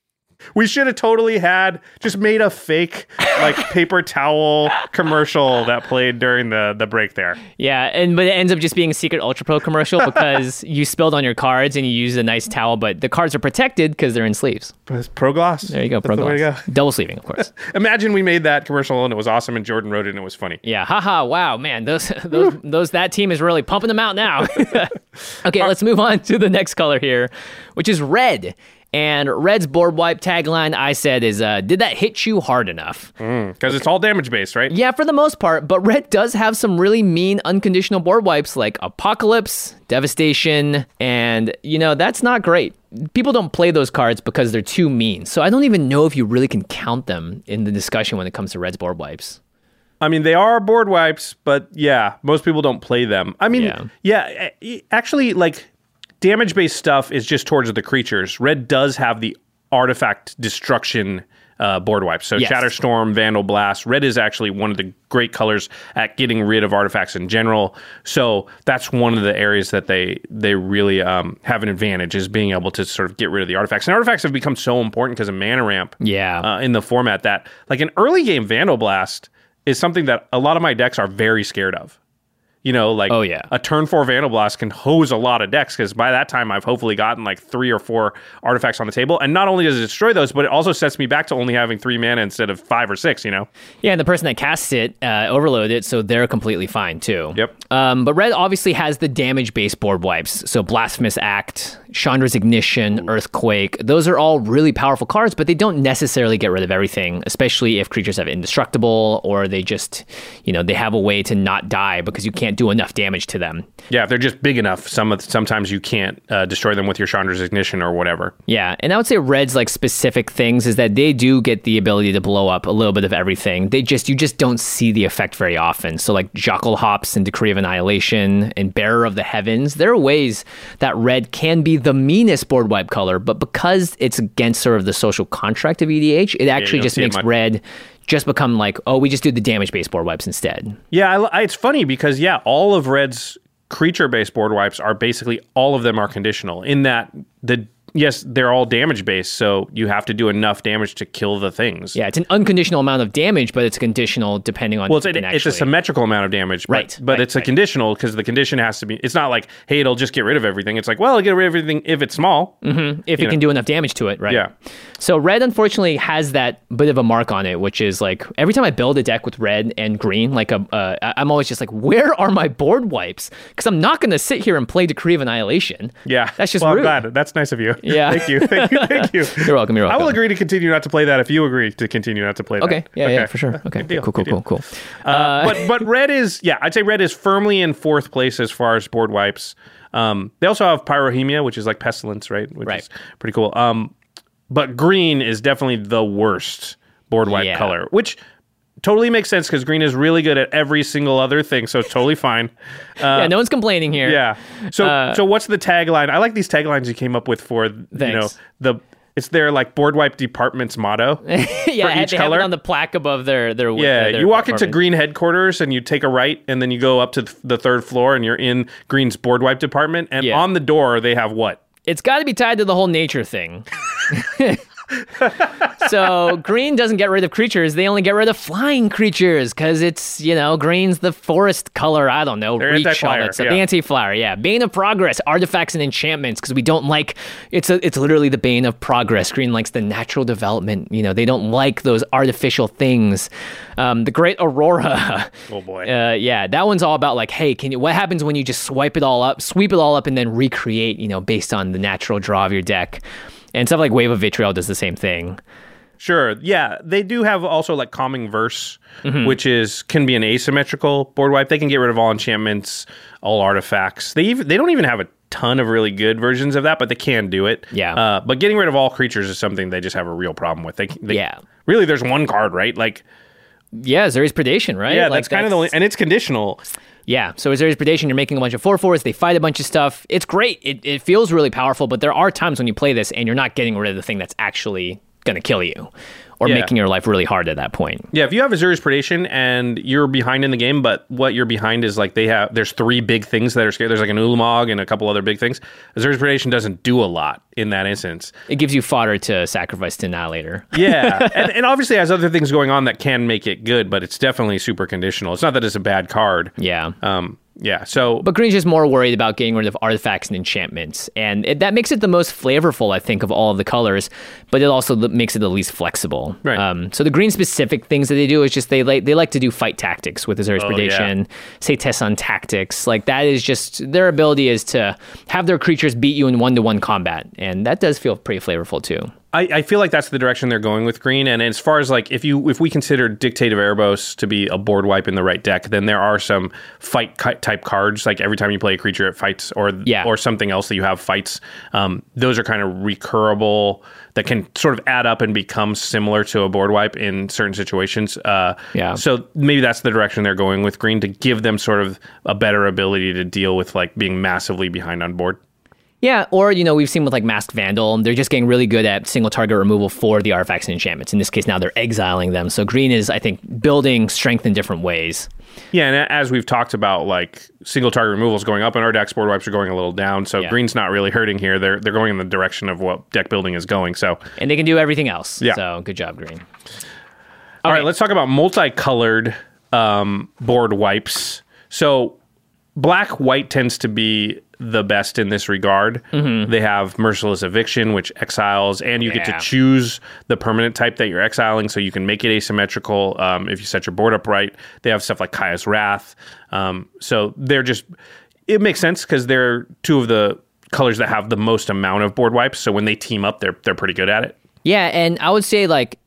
We should have totally had just made a fake like paper towel commercial that played during the, the break there. Yeah, and but it ends up just being a secret Ultra Pro commercial because you spilled on your cards and you used a nice towel, but the cards are protected because they're in sleeves. Pro Gloss. There you go, Pro Gloss. Go. Double sleeving, of course. Imagine we made that commercial and it was awesome and Jordan wrote it and it was funny. Yeah, haha, wow, man, those those those that team is really pumping them out now. Okay, let's move on to the next color here, which is red. And red's board wipe tagline, I said, is, uh, did that hit you hard enough? Because mm, it's all damage based, right? Yeah, for the most part. But red does have some really mean unconditional board wipes like Apocalypse, Devastation, and, you know, that's not great. People don't play those cards because they're too mean. So I don't even know if you really can count them in the discussion when it comes to red's board wipes. I mean, they are board wipes, but yeah, most people don't play them. I mean, yeah, yeah actually, like... damage-based stuff is just towards the creatures. Red does have the artifact destruction uh, board wipes. So yes. Shatterstorm, Vandal Blast. Red is actually one of the great colors at getting rid of artifacts in general. So that's one of the areas that they they really um, have an advantage, is being able to sort of get rid of the artifacts. And artifacts have become so important because of mana ramp yeah. uh, in the format that, like, an early game Vandal Blast is something that a lot of my decks are very scared of. You know, like oh, yeah. a turn four Vandal Blast can hose a lot of decks because by that time I've hopefully gotten like three or four artifacts on the table. And not only does it destroy those, but it also sets me back to only having three mana instead of five or six, you know? Yeah, and the person that casts it uh, overload it, so they're completely fine too. Yep. Um, but red obviously has the damage-based board wipes. So Blasphemous Act, Chandra's Ignition, Ooh. Earthquake. Those are all really powerful cards, but they don't necessarily get rid of everything, especially if creatures have indestructible or they just, you know, they have a way to not die because you can't can't do enough damage to them. Yeah, if they're just big enough, some of, sometimes you can't uh, destroy them with your Chandra's Ignition or whatever. Yeah, and I would say red's like specific things is that they do get the ability to blow up a little bit of everything. They just you just don't see the effect very often. So like Jackal Hops and Decree of Annihilation and Bearer of the Heavens, there are ways that red can be the meanest board wipe color, but because it's against sort of the social contract of E D H, it actually yeah, just makes red just become like, oh, we just do the damage-based board wipes instead. Yeah, I, I, it's funny because, yeah, all of red's creature-based board wipes are basically, all of them are conditional in that the yes, they're all damage-based, so you have to do enough damage to kill the things. Yeah, it's an unconditional amount of damage, but it's conditional depending on... Well, it's, it, it's a symmetrical amount of damage, but, right, but right, it's a right. conditional because the condition has to be... It's not like, hey, it'll just get rid of everything. It's like, well, it'll get rid of everything if it's small. Mm-hmm. If it know. can do enough damage to it, right? Yeah. So red, unfortunately, has that bit of a mark on it, which is like, every time I build a deck with red and green, like a, uh, I'm always just like, where are my board wipes? Because I'm not going to sit here and play Decree of Annihilation. Yeah. That's just well, rude. I'm glad. That's nice of you. Yeah. Thank you. Thank you. Thank you. You're welcome. You're welcome. I will agree to continue not to play that if you agree to continue not to play that. Okay. Yeah, okay. yeah, for sure. Okay. Good deal. Cool, cool, Good deal. cool, cool. Uh, Uh, but but red is, yeah, I'd say red is firmly in fourth place as far as board wipes. Um, they also have Pyrohemia, which is like Pestilence, right? Which right. is pretty cool. Um, but green is definitely the worst board wipe Yeah. color, which totally makes sense because green is really good at every single other thing, so it's totally fine. Uh, yeah, no one's complaining here. Yeah. So Uh, so what's the tagline? I like these taglines you came up with for, you know, the it's their like board wipe department's motto. yeah, for they have color. it on the plaque above their their. Yeah, their you walk into apartment. green headquarters and you take a right, and then you go up to th- the third floor, and you're in green's board wipe department. And Yeah. on the door they have what? It's got to be tied to the whole nature thing. So green doesn't get rid of creatures; they only get rid of flying creatures because it's you know green's the forest color. I don't know, They're reach all anti-flyer, that stuff. yeah. The anti-flyer, yeah. Bane of progress, artifacts and enchantments because we don't like it's a, it's literally the bane of progress. Green likes the natural development. You know they don't like those artificial things. Um, the Great Aurora. Oh boy. Uh, yeah, that one's all about like, hey, can you? What happens when you just swipe it all up, sweep it all up, and then recreate? You know, based on the natural draw of your deck. And stuff like Wave of Vitriol does the same thing. Sure. Yeah, they do have also like Calming Verse, Mm-hmm. which is can be an asymmetrical board wipe. They can get rid of all enchantments, all artifacts. They even they don't even have a ton of really good versions of that, but they can do it. Yeah. Uh, but getting rid of all creatures is something they just have a real problem with. They, they Yeah. Really, there's one card, right? Like, Yeah, Zeri's Predation, right? yeah, Like, that's kind of the only, and it's conditional. Yeah, so Zeri's Predation, you're making a bunch of four fours, they fight a bunch of stuff. It's great. It, it feels really powerful, but there are times when you play this and you're not getting rid of the thing that's actually going to kill you or Yeah. making your life really hard at that point. Yeah, if you have Azuri's Predation and you're behind in the game, but what you're behind is like they have, there's three big things that are scared. There's like an Ulamog and a couple other big things. Azuri's Predation doesn't do a lot in that instance. It gives you fodder to sacrifice to Annihilator. Yeah, and, and obviously it has other things going on that can make it good, but it's definitely super conditional. It's not that it's a bad card. Yeah. Um, yeah, so... But Green's just more worried about getting rid of artifacts and enchantments. And it, that makes it the most flavorful, I think, of all of the colors. But it also l- makes it the least flexible. Right. Um, so the green-specific things that they do is just they like they like to do fight tactics with Azuri's Oh, Predation, yeah. say Tesson tactics. Like, that is just... Their ability is to have their creatures beat you in one-to-one combat. And that does feel pretty flavorful, too. I, I feel like that's the direction they're going with green. And as far as like, if you if we consider Dictate of Erebos to be a board wipe in the right deck, then there are some fight ki- type cards. Like every time you play a creature, it fights, or Yeah. or something else that you have fights. Um, those are kind of recurable that can sort of add up and become similar to a board wipe in certain situations. Uh, Yeah. So maybe that's the direction they're going with green, to give them sort of a better ability to deal with like being massively behind on board. Yeah, or, you know, we've seen with, like, Masked Vandal, they're just getting really good at single target removal for the artifacts and enchantments. In this case, now they're exiling them. So green is, I think, building strength in different ways. Yeah, and as we've talked about, like single target removals going up in our decks, board wipes are going a little down. So Yeah. green's not really hurting here. They're they're going in the direction of what deck building is going. So And they can do everything else. Yeah. So good job, green. all right, let's talk about multicolored um, board wipes. So black white tends to be the best in this regard. Mm-hmm. They have Merciless Eviction, which exiles, and you get to Yeah. choose the permanent type that you're exiling, so you can make it asymmetrical um, if you set your board up right. They have stuff like Kaya's Wrath. Um, so they're just, it makes sense because they're two of the colors that have the most amount of board wipes. So when they team up, they're they're pretty good at it. Yeah, and I would say, like,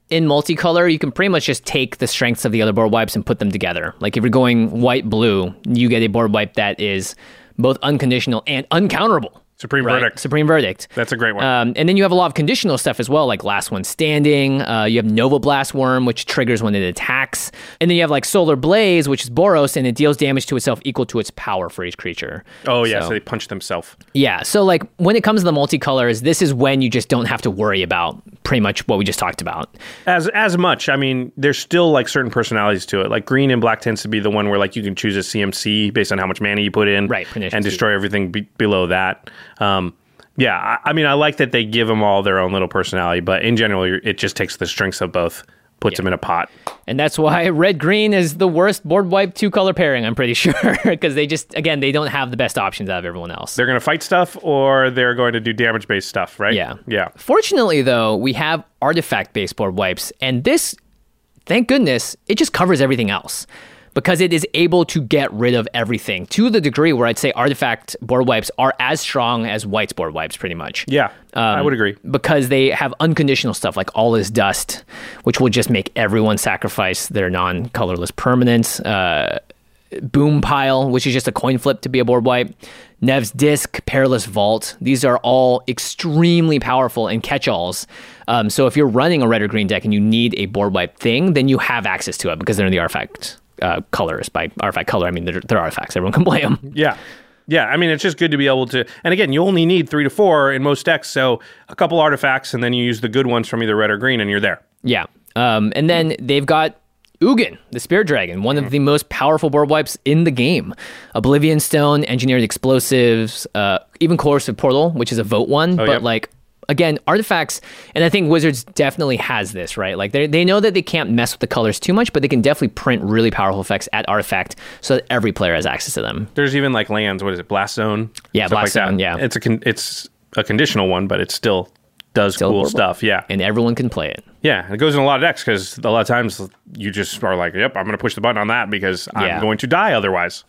in multicolor, you can pretty much just take the strengths of the other board wipes and put them together. Like if you're going white-blue, you get a board wipe that is both unconditional and uncounterable. Supreme right? Verdict. Supreme Verdict. That's a great one. Um, and then you have a lot of conditional stuff as well, like Last One Standing. Uh, you have Nova Blast Worm, which triggers when it attacks. And then you have like Solar Blaze, which is Boros, and it deals damage to itself equal to its power for each creature. Oh, yeah, so, so they punch themselves. Yeah, so like when it comes to the multicolors, this is when you just don't have to worry about pretty much what we just talked about. As as much. I mean, there's still like certain personalities to it. Like green and black tends to be the one where like you can choose a C M C based on how much mana you put in. Right, and destroy everything be- below that. Um, yeah, I, I mean, I like that they give them all their own little personality, but in general, it just takes the strengths of both, puts Yeah. them in a pot. And that's why red-green is the worst board wipe two-color pairing, I'm pretty sure, because they just, again, they don't have the best options out of everyone else. They're going to fight stuff or they're going to do damage-based stuff, right? Yeah. Yeah. Fortunately, though, we have artifact-based board wipes, and this, thank goodness, it just covers everything else. Because it is able to get rid of everything to the degree where I'd say artifact board wipes are as strong as white's board wipes, pretty much. Yeah, Um, I would agree. Because they have unconditional stuff like All Is Dust, which will just make everyone sacrifice their non-colorless permanents. Uh, Boom Pile, which is just a coin flip to be a board wipe. Nev's Disc, Perilous Vault. These are all extremely powerful and catch-alls. Um, so if you're running a red or green deck and you need a board wipe thing, then you have access to it because they're in the artifact uh, colors. By artifact color, I mean they're, they're artifacts. Everyone can play them. Yeah. Yeah, I mean, it's just good to be able to... And again, you only need three to four in most decks, so a couple artifacts, and then you use the good ones from either red or green, and you're there. Yeah. Um, and then they've got Ugin, the Spirit Dragon, one of the most powerful board wipes in the game. Oblivion Stone, Engineered Explosives, uh, even Coercive Portal, which is a vote one, Oh, but yep. like... Again, artifacts, and I think Wizards definitely has this, right? Like, they they know that they can't mess with the colors too much, but they can definitely print really powerful effects at artifact so that every player has access to them. There's even like lands, what is it, Blast Zone? Yeah, Stuff Blast like that. Zone, yeah. It's a, con- it's a conditional one, but it still does Still cool horrible. stuff, yeah. And everyone can play it. Yeah, it goes in a lot of decks because a lot of times you just are like, yep, I'm going to push the button on that because Yeah. I'm going to die otherwise.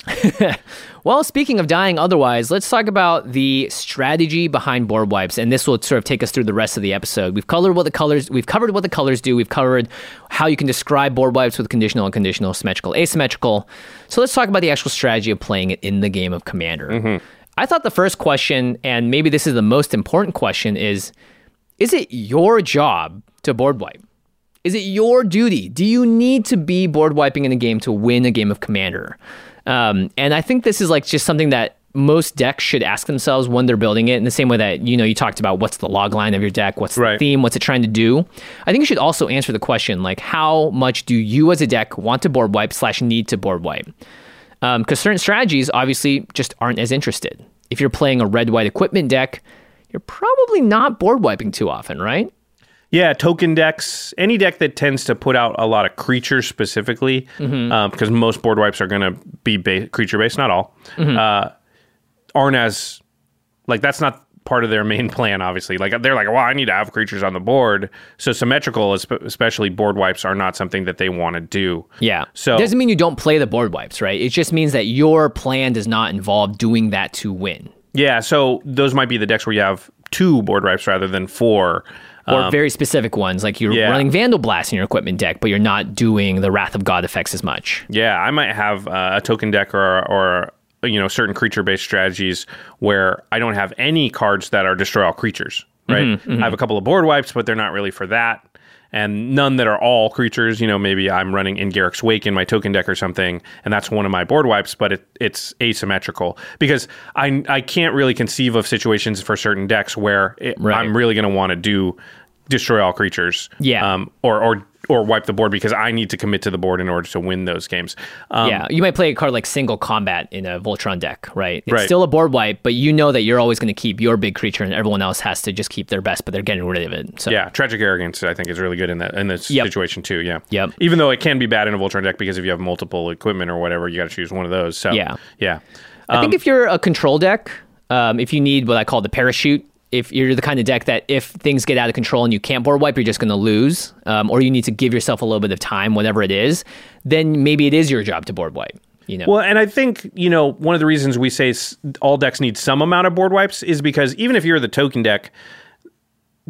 Well, speaking of dying otherwise, let's talk about the strategy behind board wipes, and this will sort of take us through the rest of the episode. We've covered what the colors, we've covered what the colors do. We've covered how you can describe board wipes with conditional, unconditional, symmetrical, asymmetrical. So let's talk about the actual strategy of playing it in the game of Commander. Mm-hmm. I thought the first question, and maybe this is the most important question, is: is it your job to board wipe? Is it your duty? Do you need to be board wiping in a game to win a game of Commander? Um, and I think this is like just something that most decks should ask themselves when they're building it, in the same way that, you know, you talked about what's the log line of your deck, what's the Right. theme, what's it trying to do. I think you should also answer the question, like, how much do you as a deck want to board wipe slash need to board wipe? Um, because certain strategies obviously just aren't as interested. If you're playing a red-white equipment deck, you're probably not board wiping too often, right? Yeah, token decks, any deck that tends to put out a lot of creatures specifically, Mm-hmm. um, because most board wipes are going to be ba- creature-based, not all, Mm-hmm. uh, aren't as, like, that's not part of their main plan, obviously. Like, they're like, well, I need to have creatures on the board. So symmetrical, espe- especially board wipes, are not something that they want to do. Yeah. So- doesn't mean you don't play the board wipes, right? It just means that your plan does not involve doing that to win. Yeah, so those might be the decks where you have two board wipes rather than four. Or Um, very specific ones, like you're yeah. running Vandal Blast in your equipment deck, but you're not doing the Wrath of God effects as much. Yeah, I might have uh, a token deck or or you know certain creature based strategies where I don't have any cards that are destroy all creatures. Right, Mm-hmm, I have a couple of board wipes, but they're not really for that, and none that are all creatures. You know, maybe I'm running in Garrick's Wake in my token deck or something, and that's one of my board wipes, but it, it's asymmetrical because I I can't really conceive of situations for certain decks where it, Right. I'm really going to want to do destroy all creatures. Yeah. Um, or or or wipe the board because I need to commit to the board in order to win those games. Um, yeah, you might play a card like Single Combat in a Voltron deck, right? It's Right. still a board wipe, but you know that you're always going to keep your big creature, and everyone else has to just keep their best, but they're getting rid of it. So Yeah, Tragic Arrogance, I think, is really good in that in this Yep. situation too. Yeah. Yep. Even though it can be bad in a Voltron deck because if you have multiple equipment or whatever, you got to choose one of those. So Yeah. yeah. I Um, think if you're a control deck, um, if you need what I call the parachute, if you're the kind of deck that if things get out of control and you can't board wipe, you're just going to lose, um, or you need to give yourself a little bit of time, whatever it is, then maybe it is your job to board wipe. You know? Well, and I think, you know, one of the reasons we say s- all decks need some amount of board wipes is because even if you're the token deck,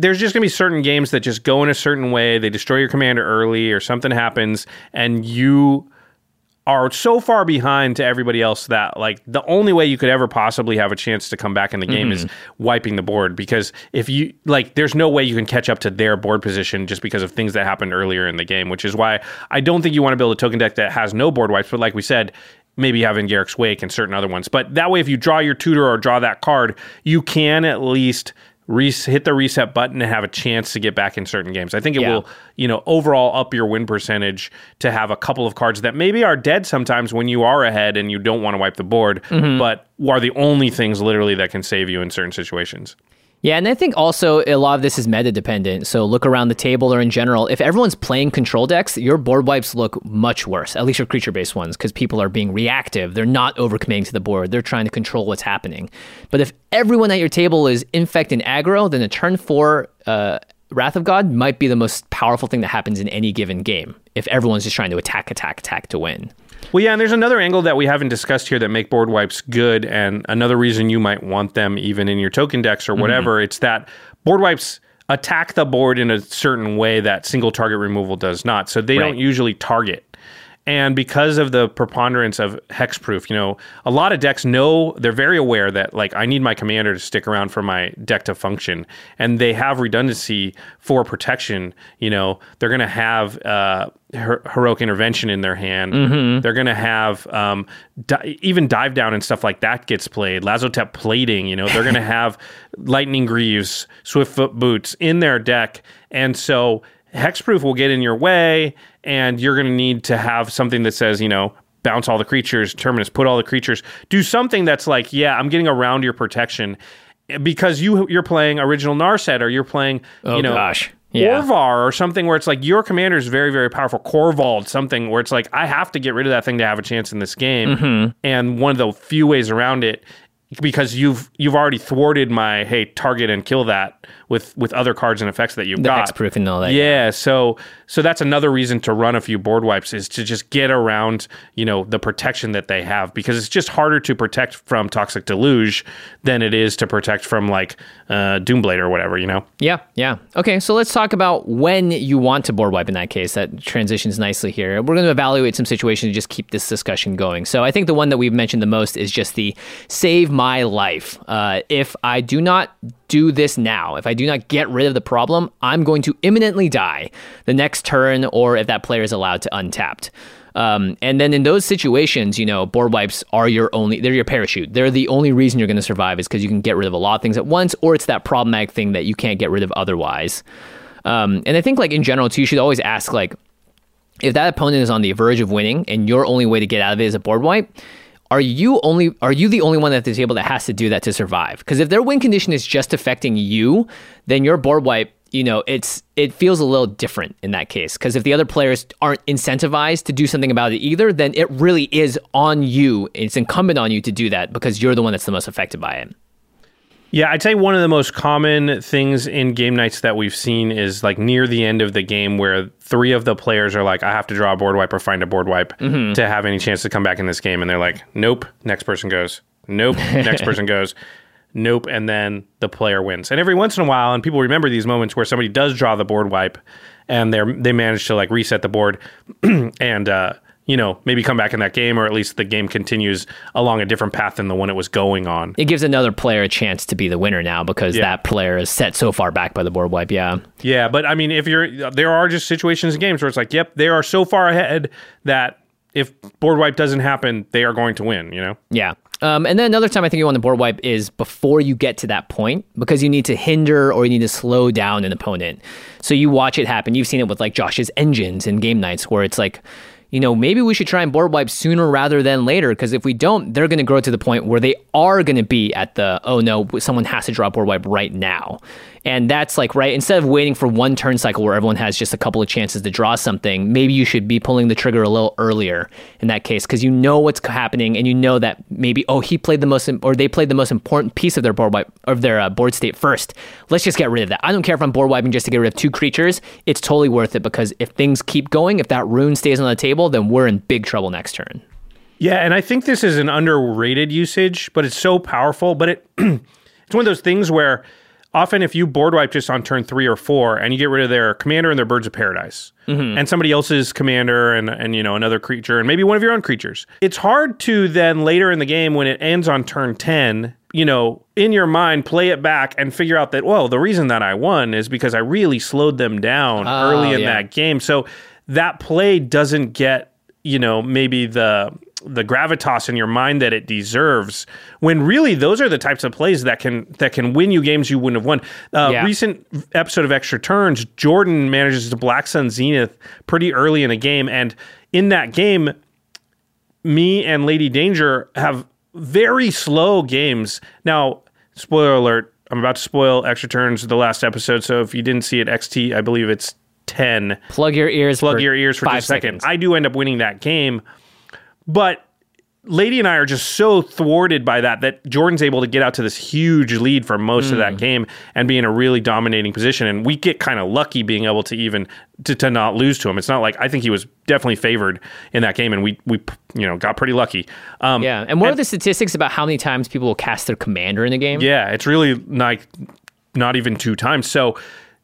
there's just going to be certain games that just go in a certain way. They destroy your commander early or something happens and you are so far behind to everybody else that like the only way you could ever possibly have a chance to come back in the game mm-hmm. is wiping the board, because if you like there's no way you can catch up to their board position just because of things that happened earlier in the game, which is why I don't think you want to build a token deck that has no board wipes, but like we said, maybe having Garrick's Wake and certain other ones. But that way, if you draw your tutor or draw that card, you can at least Res- hit the reset button and have a chance to get back in certain games. I think it yeah. will, you know, overall up your win percentage to have a couple of cards that maybe are dead sometimes when you are ahead and you don't want to wipe the board, mm-hmm. but are the only things literally that can save you in certain situations. Yeah, and I think also a lot of this is meta dependent. So look around the table or in general, if everyone's playing control decks, your board wipes look much worse, at least your creature-based ones, because people are being reactive. They're not overcommitting to the board. They're trying to control what's happening. But if everyone at your table is infect and aggro, then a turn four uh, Wrath of God might be the most powerful thing that happens in any given game, if everyone's just trying to attack, attack, attack to win. Well, yeah, and there's another angle that we haven't discussed here that make board wipes good, and another reason you might want them even in your token decks or whatever, mm-hmm. it's that board wipes attack the board in a certain way that single target removal does not. So they right. don't usually target. And because of the preponderance of hexproof, you know, a lot of decks know, they're very aware that, like, I need my commander to stick around for my deck to function. And they have redundancy for protection. You know, they're going to have uh, her- Heroic Intervention in their hand. Mm-hmm. They're going to have um, di- even Dive Down and stuff like that gets played. Lazotep Plating, you know, they're going to have Lightning Greaves, Swiftfoot Boots in their deck. And so hexproof will get in your way, and you're going to need to have something that says, you know, bounce all the creatures, Terminus, put all the creatures, do something that's like, yeah, I'm getting around your protection, because you, you're playing original Narset, or you're playing, oh, you know, gosh. Yeah. Orvar or something where it's like your commander is very, very powerful. Corvald, something where it's like, I have to get rid of that thing to have a chance in this game. Mm-hmm. And one of the few ways around it, because you've you've already thwarted my, hey, target and kill that with, with other cards and effects that you've the got. Hexproof and all that. Yeah, yeah, so so that's another reason to run a few board wipes, is to just get around, you know, the protection that they have, because it's just harder to protect from Toxic Deluge than it is to protect from, like, uh, Doomblade or whatever, you know? Yeah, yeah. Okay, so let's talk about when you want to board wipe in that case. That transitions nicely here. We're going to evaluate some situations to just keep this discussion going. So I think the one that we've mentioned the most is just the save my life. Uh, if I do not do this now, if I do not get rid of the problem, I'm going to imminently die the next turn, or if that player is allowed to untapped. Um, and then in those situations, you know, board wipes are your only, they're your parachute. They're the only reason you're going to survive, is because you can get rid of a lot of things at once, or it's that problematic thing that you can't get rid of otherwise. Um, and I think, like, in general too, you should always ask, like, if that opponent is on the verge of winning and your only way to get out of it is a board wipe, Are you only are you the only one at the table that has to do that to survive? Because if their win condition is just affecting you, then your board wipe, you know, it's it feels a little different in that case. Because if the other players aren't incentivized to do something about it either, then it really is on you. It's incumbent on you to do that, because you're the one that's the most affected by it. Yeah, I'd say one of the most common things in game nights that we've seen is, like, near the end of the game where three of the players are like, I have to draw a board wipe or find a board wipe mm-hmm. to have any chance to come back in this game. And they're like, nope, next person goes. Nope, next person goes. Nope, and then the player wins. And every once in a while, and people remember these moments where somebody does draw the board wipe and they're they manage to, like, reset the board and, uh, you know, maybe come back in that game, or at least the game continues along a different path than the one it was going on. It gives another player a chance to be the winner now, because yeah. that player is set so far back by the board wipe. Yeah. Yeah. But I mean, if you're, there are just situations in games where it's like, yep, they are so far ahead that if board wipe doesn't happen, they are going to win, you know? Yeah. Um, and then another time I think you want the board wipe is before you get to that point, because you need to hinder or you need to slow down an opponent. So you watch it happen. You've seen it with, like, Josh's Engines and game nights, where it's like, you know, maybe we should try and board wipe sooner rather than later, because if we don't, they're going to grow to the point where they are going to be at the, oh no, someone has to draw board wipe right now. And that's like, right, instead of waiting for one turn cycle where everyone has just a couple of chances to draw something, maybe you should be pulling the trigger a little earlier in that case, because you know what's happening, and you know that maybe, oh, he played the most, or they played the most important piece of their board wipe, of their uh, board state first. Let's just get rid of that. I don't care if I'm board wiping just to get rid of two creatures. It's totally worth it, because if things keep going, if that rune stays on the table, then we're in big trouble next turn. Yeah, and I think this is an underrated usage, but it's so powerful. But it it's one of those things where often if you board wipe just on turn three or four and you get rid of their commander and their birds of paradise mm-hmm. and somebody else's commander and, and, you know, another creature and maybe one of your own creatures, it's hard to then later in the game when it ends on turn ten, you know, in your mind, play it back and figure out that, well, the reason that I won is because I really slowed them down oh, early in yeah. that game. So that play doesn't get, you know, maybe the the gravitas in your mind that it deserves, when really those are the types of plays that can that can win you games you wouldn't have won. Uh, yeah. Recent episode of Extra Turns, Jordan manages to Black Sun Zenith pretty early in a game, and in that game, me and Lady Danger have very slow games. Now, spoiler alert, I'm about to spoil Extra Turns, the last episode, so if you didn't see it, X T, I believe it's ten. Plug your ears Plug for your ears for five just a second. seconds. I do end up winning that game, but Lady and I are just so thwarted by that that Jordan's able to get out to this huge lead for most mm. of that game and be in a really dominating position. And we get kind of lucky being able to even to, to not lose to him. It's not like, I think he was definitely favored in that game, and we we you know got pretty lucky. Um, yeah, and what and, are the statistics about how many times people will cast their commander in a game? Yeah, it's really like not even two times. So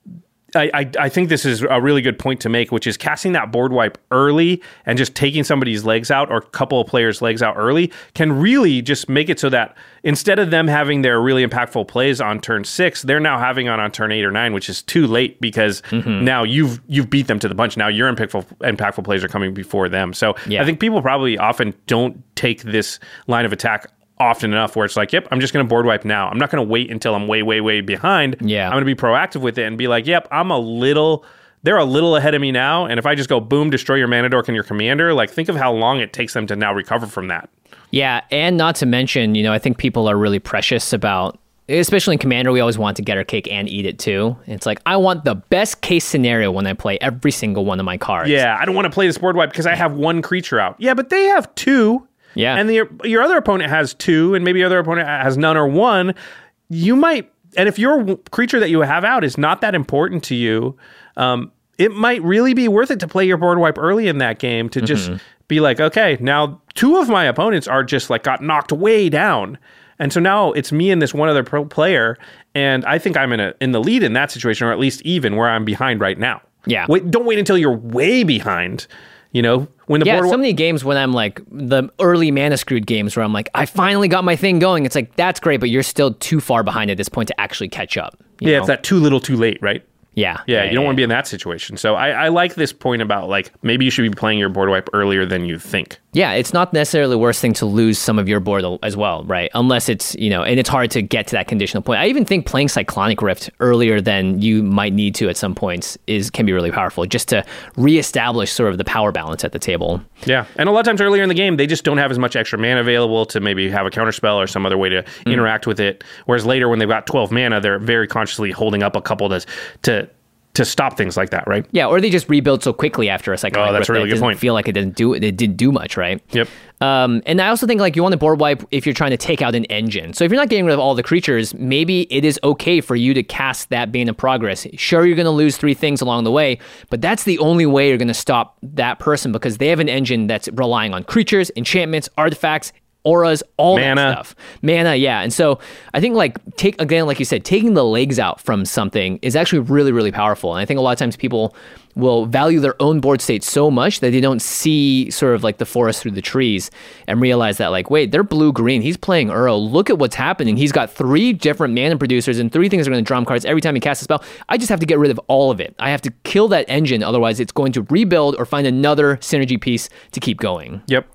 I, I, I think this is a really good point to make, which is casting that board wipe early and just taking somebody's legs out or a couple of players' legs out early can really just make it so that instead of them having their really impactful plays on turn six, they're now having on on turn eight or nine, which is too late because mm-hmm. now you've you've beat them to the punch. Now your impactful impactful plays are coming before them. So yeah. I think people probably often don't take this line of attack often enough where it's like, yep, I'm just going to board wipe now. I'm not going to wait until I'm way, way, way behind. Yeah. I'm going to be proactive with it and be like, yep, I'm a little, they're a little ahead of me now. And if I just go boom, destroy your mana dork and your commander, like think of how long it takes them to now recover from that. Yeah. And not to mention, you know, I think people are really precious about, especially in Commander, we always want to get our cake and eat it too. It's like, I want the best case scenario when I play every single one of my cards. Yeah. I don't want to play this board wipe because I have one creature out. Yeah, but they have two. Yeah. And the, your other opponent has two, and maybe your other opponent has none or one. You might, and if your creature that you have out is not that important to you, um, it might really be worth it to play your board wipe early in that game to just mm-hmm. be like, okay, now two of my opponents are just like got knocked way down. And so now it's me and this one other pro player, and I think I'm in a in the lead in that situation, or at least even where I'm behind right now. Yeah. Wait, don't wait until you're way behind. You know, when the yeah, board so many games when I'm like the early mana screwed games where I'm like, I finally got my thing going. It's like, that's great, but you're still too far behind at this point to actually catch up. Yeah, know? It's that too little too late, right? Yeah. Yeah, yeah you don't yeah, want to be yeah. in that situation. So I, I like this point about like maybe you should be playing your board wipe earlier than you think. Yeah, it's not necessarily the worst thing to lose some of your board as well, right? Unless it's, you know, and it's hard to get to that conditional point. I even think playing Cyclonic Rift earlier than you might need to at some points is can be really powerful, just to reestablish sort of the power balance at the table. Yeah, and a lot of times earlier in the game, they just don't have as much extra mana available to maybe have a counterspell or some other way to mm. interact with it. Whereas later when they've got twelve mana, they're very consciously holding up a couple to to to stop things like that, right? Yeah, or they just rebuild so quickly after a Cyclonic Oh, that's Rift a really that good it point. Feel like it didn't do it didn't do much, right? Yep. Um, and I also think like you want to board wipe if you're trying to take out an engine. So if you're not getting rid of all the creatures, maybe it is okay for you to cast that Bane of Progress. Sure, you're going to lose three things along the way, but that's the only way you're going to stop that person because they have an engine that's relying on creatures, enchantments, artifacts, auras, all Mana. that stuff. Mana, yeah. And so I think like take again, like you said, taking the legs out from something is actually really, really powerful. And I think a lot of times people will value their own board state so much that they don't see sort of like the forest through the trees and realize that like, wait, they're blue-green. He's playing Uro. Look at what's happening. He's got three different mana producers and three things are going to draw him cards every time he casts a spell. I just have to get rid of all of it. I have to kill that engine. Otherwise, it's going to rebuild or find another synergy piece to keep going. Yep.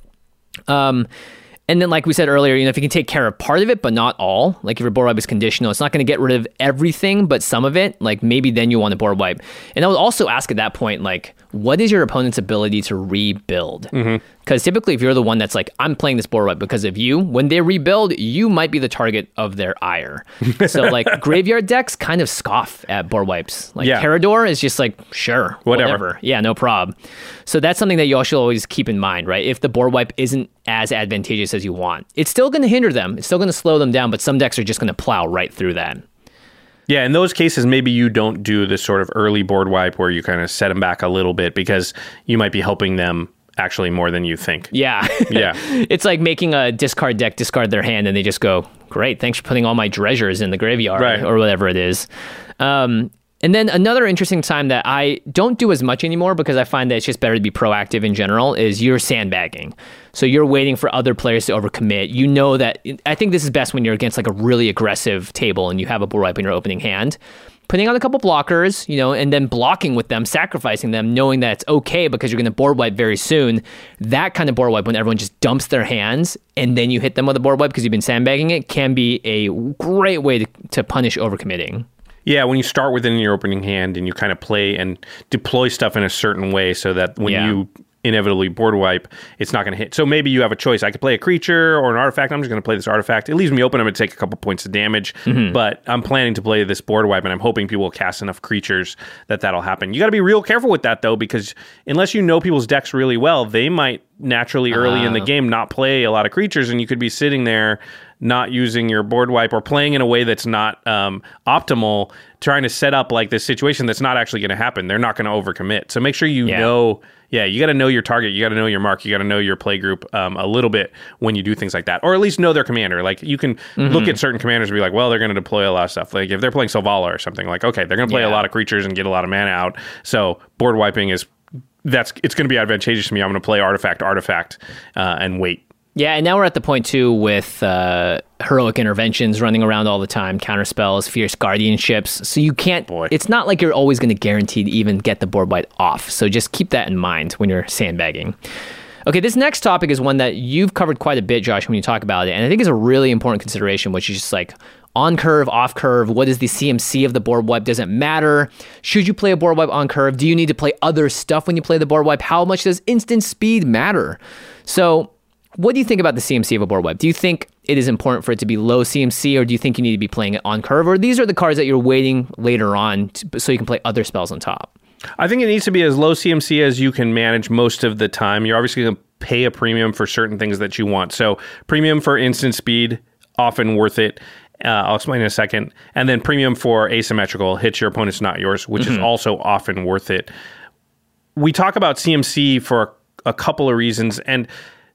Um, And then, like we said earlier, you know, if you can take care of part of it, but not all, like if your board wipe is conditional, it's not going to get rid of everything, but some of it, like maybe then you want to board wipe. And I would also ask at that point, like, what is your opponent's ability to rebuild? Because mm-hmm. typically, if you're the one that's like, I'm playing this board wipe because of you, when they rebuild, you might be the target of their ire. So, like, graveyard decks kind of scoff at board wipes. Like, yeah. Carador is just like, sure, whatever. whatever. Yeah, no problem. So that's something that you all should always keep in mind, right? If the board wipe isn't as advantageous as you want, it's still going to hinder them. It's still going to slow them down, but some decks are just going to plow right through that. Yeah, in those cases, maybe you don't do this sort of early board wipe where you kind of set them back a little bit because you might be helping them actually more than you think. Yeah. Yeah. It's like making a discard deck discard their hand and they just go great. Thanks for putting all my treasures in the graveyard Right. or whatever it is. Um, and then another interesting time that I don't do as much anymore because I find that it's just better to be proactive in general is you're sandbagging. So you're waiting for other players to overcommit. You know that, I think this is best when you're against like a really aggressive table and you have a board wipe in your opening hand. Putting on a couple blockers, you know, and then blocking with them, sacrificing them, knowing that it's okay because you're going to board wipe very soon. That kind of board wipe when everyone just dumps their hands and then you hit them with a board wipe because you've been sandbagging it can be a great way to, to punish overcommitting. Yeah, when you start within your opening hand and you kind of play and deploy stuff in a certain way so that when Yeah. you inevitably board wipe, it's not going to hit. So maybe you have a choice. I could play a creature or an artifact. I'm just going to play this artifact. It leaves me open. I'm going to take a couple points of damage, Mm-hmm. but I'm planning to play this board wipe, and I'm hoping people will cast enough creatures that that'll happen. You got to be real careful with that, though, because unless you know people's decks really well, they might naturally early in the Uh. game not play a lot of creatures, and you could be sitting there not using your board wipe or playing in a way that's not um, optimal, trying to set up like this situation that's not actually going to happen. They're not going to overcommit. So make sure you Yeah. know, yeah, you got to know your target. You got to know your mark. You got to know your play group um, a little bit when you do things like that, or at least know their commander. Like you can Mm-hmm. look at certain commanders and be like, well, they're going to deploy a lot of stuff. Like if they're playing Selvala or something, like, okay, they're going to play Yeah. a lot of creatures and get a lot of mana out. So board wiping is, that's, it's going to be advantageous to me. I'm going to play artifact, artifact, uh, and wait. Yeah, and now we're at the point too with uh, heroic interventions running around all the time, counterspells, fierce guardianships. So you can't. Boy. It's not like you're always going to guarantee to even get the board wipe off. So just keep that in mind when you're sandbagging. Okay, this next topic is one that you've covered quite a bit, Josh, when you talk about it, and I think is a really important consideration, which is just like on curve, off curve. What is the C M C of the board wipe? Does it matter? Should you play a board wipe on curve? Do you need to play other stuff when you play the board wipe? How much does instant speed matter? So what do you think about the C M C of a board wipe? Do you think it is important for it to be low C M C, or do you think you need to be playing it on curve? Or these are the cards that you're waiting later on to, so you can play other spells on top? I think it needs to be as low C M C as you can manage most of the time. You're obviously going to pay a premium for certain things that you want. So premium for instant speed, often worth it. Uh, I'll explain in a second. And then premium for asymmetrical, hits your opponent's not yours, which Mm-hmm. is also often worth it. We talk about C M C for a couple of reasons, and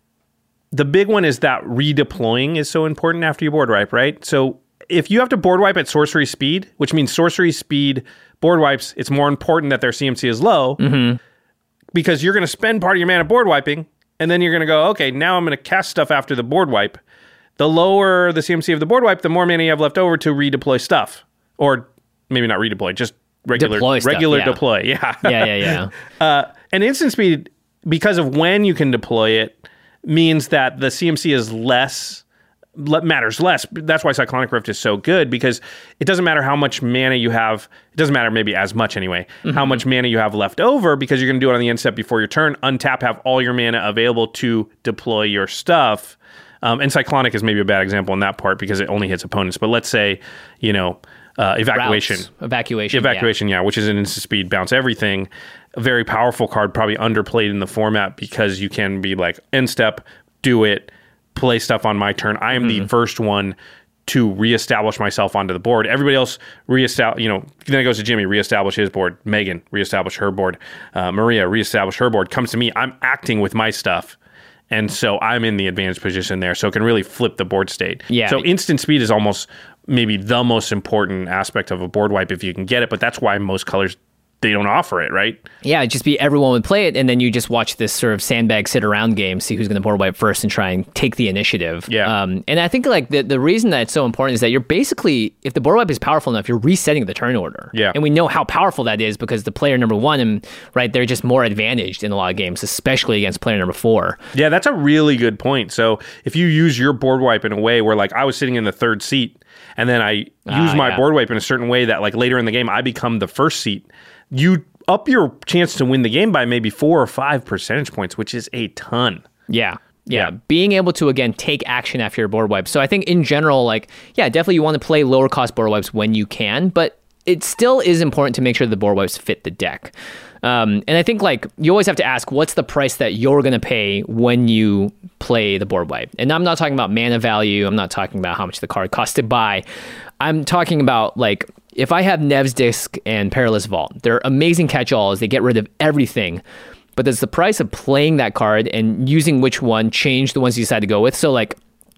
the big one is that redeploying is so important after you board wipe, right? So if you have to board wipe at sorcery speed, which means sorcery speed board wipes, it's more important that their C M C is low Mm-hmm. because you're going to spend part of your mana board wiping, and then you're going to go, okay, now I'm going to cast stuff after the board wipe. The lower the C M C of the board wipe, the more mana you have left over to redeploy stuff. Or maybe not redeploy, just regular Deploy stuff, regular yeah. deploy. Yeah. Yeah, yeah, yeah. Uh, and instant speed, because of when you can deploy it, means that the C M C is less, le- matters less. That's why Cyclonic Rift is so good, because it doesn't matter how much mana you have. It doesn't matter maybe as much anyway, Mm-hmm. how much mana you have left over, because you're going to do it on the end step before your turn. Untap, have all your mana available to deploy your stuff. Um, and Cyclonic is maybe a bad example in that part because it only hits opponents. But let's say, you know, uh, evacuation. Routes. Evacuation. Evacuation, yeah. yeah, which is an instant speed bounce everything. A very powerful card, probably underplayed in the format because you can be like, end step, do it, play stuff on my turn. I am Mm-hmm. the first one to reestablish myself onto the board. Everybody else reestablish, you know, then it goes to Jimmy, reestablish his board. Megan, reestablish her board. Uh, Maria, reestablish her board. Comes to me, I'm acting with my stuff. And so I'm in the advanced position there. So it can really flip the board state. Yeah. So instant speed is almost maybe the most important aspect of a board wipe if you can get it. But that's why most colors, they don't offer it, right? Yeah, it'd just be everyone would play it, and then you just watch this sort of sandbag sit around game, see who's going to board wipe first, and try and take the initiative. Yeah. Um, and I think like the, the reason that it's so important is that you're basically, if the board wipe is powerful enough, you're resetting the turn order. Yeah. And we know how powerful that is because the player number one, and right, they're just more advantaged in a lot of games, especially against player number four. Yeah, that's a really good point. So if you use your board wipe in a way where like I was sitting in the third seat and then I use Ah, my yeah. board wipe in a certain way that like later in the game I become the first seat, you up your chance to win the game by maybe four or five percentage points, which is a ton. Yeah. Yeah. Yeah. Being able to, again, take action after your board wipe. So I think in general, like, yeah, definitely you want to play lower cost board wipes when you can, but it still is important to make sure the board wipes fit the deck. Um, and I think like you always have to ask, what's the price that you're going to pay when you play the board wipe? And I'm not talking about mana value. I'm not talking about how much the card costs to buy. I'm talking about like, if I have Nev's Disc and Perilous Vault, they're amazing catch-alls. They get rid of everything. But does the price of playing that card and using which one change the ones you decide to go with? So like,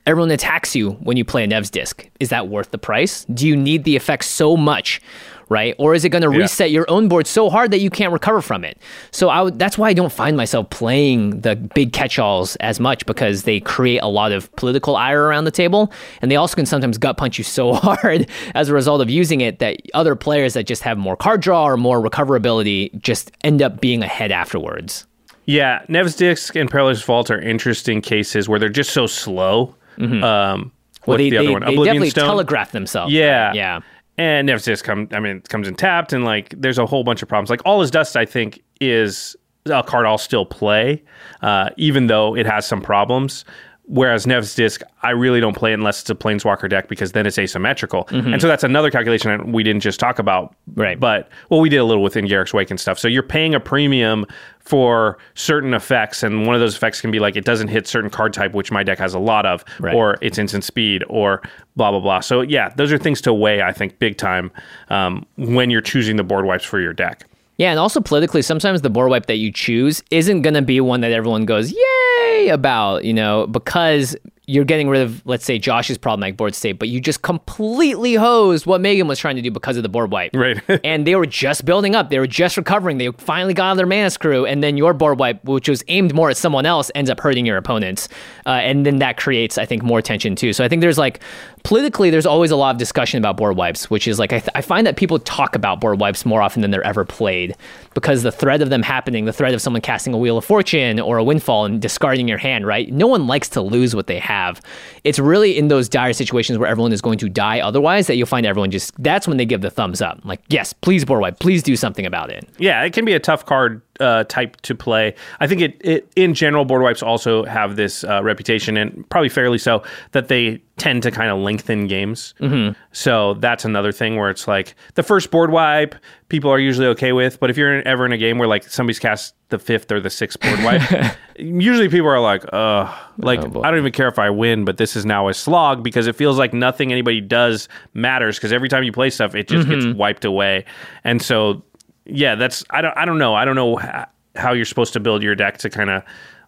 Everyone attacks you when you play a Nev's Disc. Is that worth the price? Do you need the effect so much, right? Or is it going to yeah. reset your own board so hard that you can't recover from it? So I w- that's why I don't find myself playing the big catch-alls as much, because they create a lot of political ire around the table, and they also can sometimes gut punch you so hard as a result of using it that other players that just have more card draw or more recoverability just end up being ahead afterwards. Yeah, Nev's Disc and Perilous Vault are interesting cases where they're just so slow. Mm-hmm. Um, well, they, the they, other one? they Oblivion definitely Stone. telegraph themselves. Yeah. Right? Yeah. And Nev's Disc come, I mean, it comes in tapped, and like there's a whole bunch of problems. Like All Is Dust, I think, is a card I'll still play, uh, even though it has some problems. Whereas Nev's Disc, I really don't play it unless it's a Planeswalker deck, because then it's asymmetrical. Mm-hmm. And so that's another calculation that we didn't just talk about. Right. But, well, we did a little within Garrick's Wake and stuff. So you're paying a premium for certain effects, and one of those effects can be like it doesn't hit certain card type, which my deck has a lot of, right. or it's instant speed, or blah, blah, blah. So yeah, those are things to weigh, I think, big time um, when you're choosing the board wipes for your deck. Yeah, and also politically, sometimes the board wipe that you choose isn't going to be one that everyone goes, yay, about, you know, because you're getting rid of, let's say, Josh's problematic board state, but you just completely hosed what Megan was trying to do because of the board wipe. Right. And they were just building up. They were just recovering. They finally got out of their mana screw, and then your board wipe, which was aimed more at someone else, ends up hurting your opponents. Uh, and then that creates, I think, more tension, too. So I think there's, like, politically, there's always a lot of discussion about board wipes, which is, like, I, th- I find that people talk about board wipes more often than they're ever played, because the threat of them happening, the threat of someone casting a Wheel of Fortune or a Windfall and discarding your hand, right? No one likes to lose what they have. It's really in those dire situations where everyone is going to die otherwise that you'll find everyone just, that's when they give the thumbs up. Like, yes, please board wipe, please do something about it. Yeah, it can be a tough card uh, type to play. I think it, it in general, board wipes also have this uh, reputation, and probably fairly so, that they tend to kind of lengthen games. Mm-hmm. So that's another thing where it's like the first board wipe people are usually okay with, but if you're in, ever in a game where like somebody's cast the fifth or the sixth board wipe, usually people are like, uh, like oh, I don't even care if I win, but this is now a slog, because it feels like nothing anybody does matters, because every time you play stuff, it just mm-hmm. gets wiped away. And so, yeah, that's I don't I don't know I don't know how you're supposed to build your deck to kind of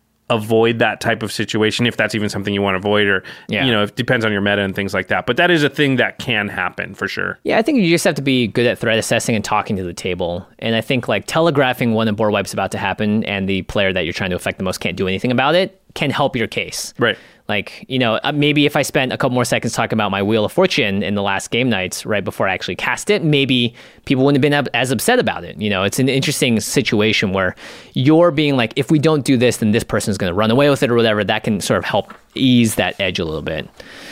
avoid that type of situation, if that's even something you want to avoid, or yeah. you know, it depends on your meta and things like that. But that is a thing that can happen for sure. Yeah, I think you just have to be good at threat assessing and talking to the table. And I think like telegraphing when a board wipe's about to happen and the player that you're trying to affect the most can't do anything about it can help your case. Right. Like, you know, maybe if I spent a couple more seconds talking about my Wheel of Fortune in the last game nights right before I actually cast it, maybe people wouldn't have been as upset about it. You know, it's an interesting situation where you're being like, if we don't do this, then this person's going to run away with it or whatever. That can sort of help ease that edge a little bit.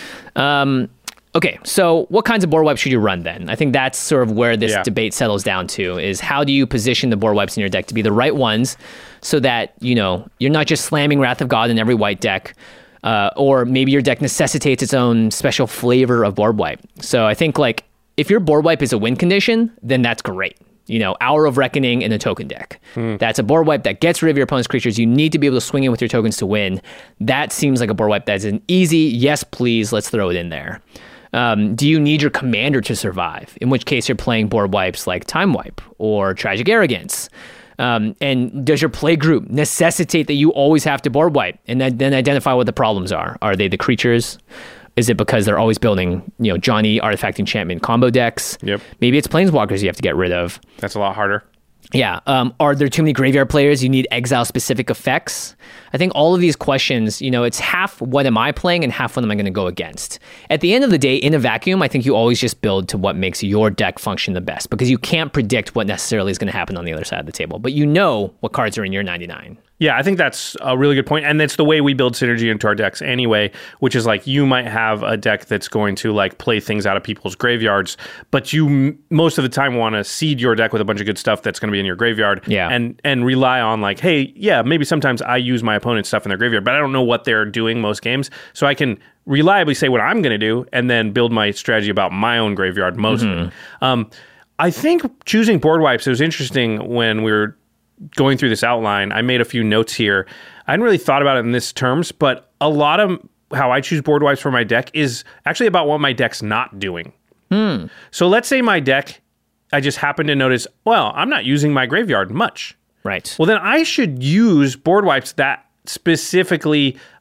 Um, okay, so what kinds of board wipes should you run then? I think that's sort of where this yeah. debate settles down to, is how do you position the board wipes in your deck to be the right ones so that, you know, you're not just slamming Wrath of God in every white deck, Uh, or maybe your deck necessitates its own special flavor of board wipe. So I think like if your board wipe is a win condition, then that's great. You know, Hour of Reckoning in a token deck. Hmm. That's a board wipe that gets rid of your opponent's creatures. You need to be able to swing in with your tokens to win. That seems like a board wipe that's an easy, yes, please, let's throw it in there. Um, do you need your commander to survive? In which case you're playing board wipes like Time Wipe or Tragic Arrogance. Um, and does your play group necessitate that you always have to board wipe, and then, then identify what the problems are? Are they the creatures? Is it because they're always building, you know, Johnny Artifact Enchantment combo decks? Yep. Maybe it's Planeswalkers you have to get rid of. That's a lot harder. Yeah. Um, are there too many graveyard players? You need exile specific effects. I think all of these questions, you know, it's half what am I playing and half what am I going to go against. At the end of the day, in a vacuum, I think you always just build to what makes your deck function the best, because you can't predict what necessarily is going to happen on the other side of the table, but you know what cards are in your ninety-nine. Yeah, I think that's a really good point. And that's the way we build synergy into our decks anyway, which is like you might have a deck that's going to like play things out of people's graveyards, but you m- most of the time want to seed your deck with a bunch of good stuff that's going to be in your graveyard. Yeah. And and rely on like, hey, yeah, maybe sometimes I use my opponent's stuff in their graveyard, but I don't know what they're doing most games. So I can reliably say what I'm going to do and then build my strategy about my own graveyard mostly. Mm-hmm. Um, I think choosing board wipes, it was interesting when we were going through this outline. I made a few notes here. I hadn't really thought about it in this terms, but a lot of how I choose board wipes for my deck is actually about what my deck's not doing. Hmm. So let's say my deck, I just happen to notice, well, I'm not using my graveyard much. Right. Well, then I should use board wipes that specifically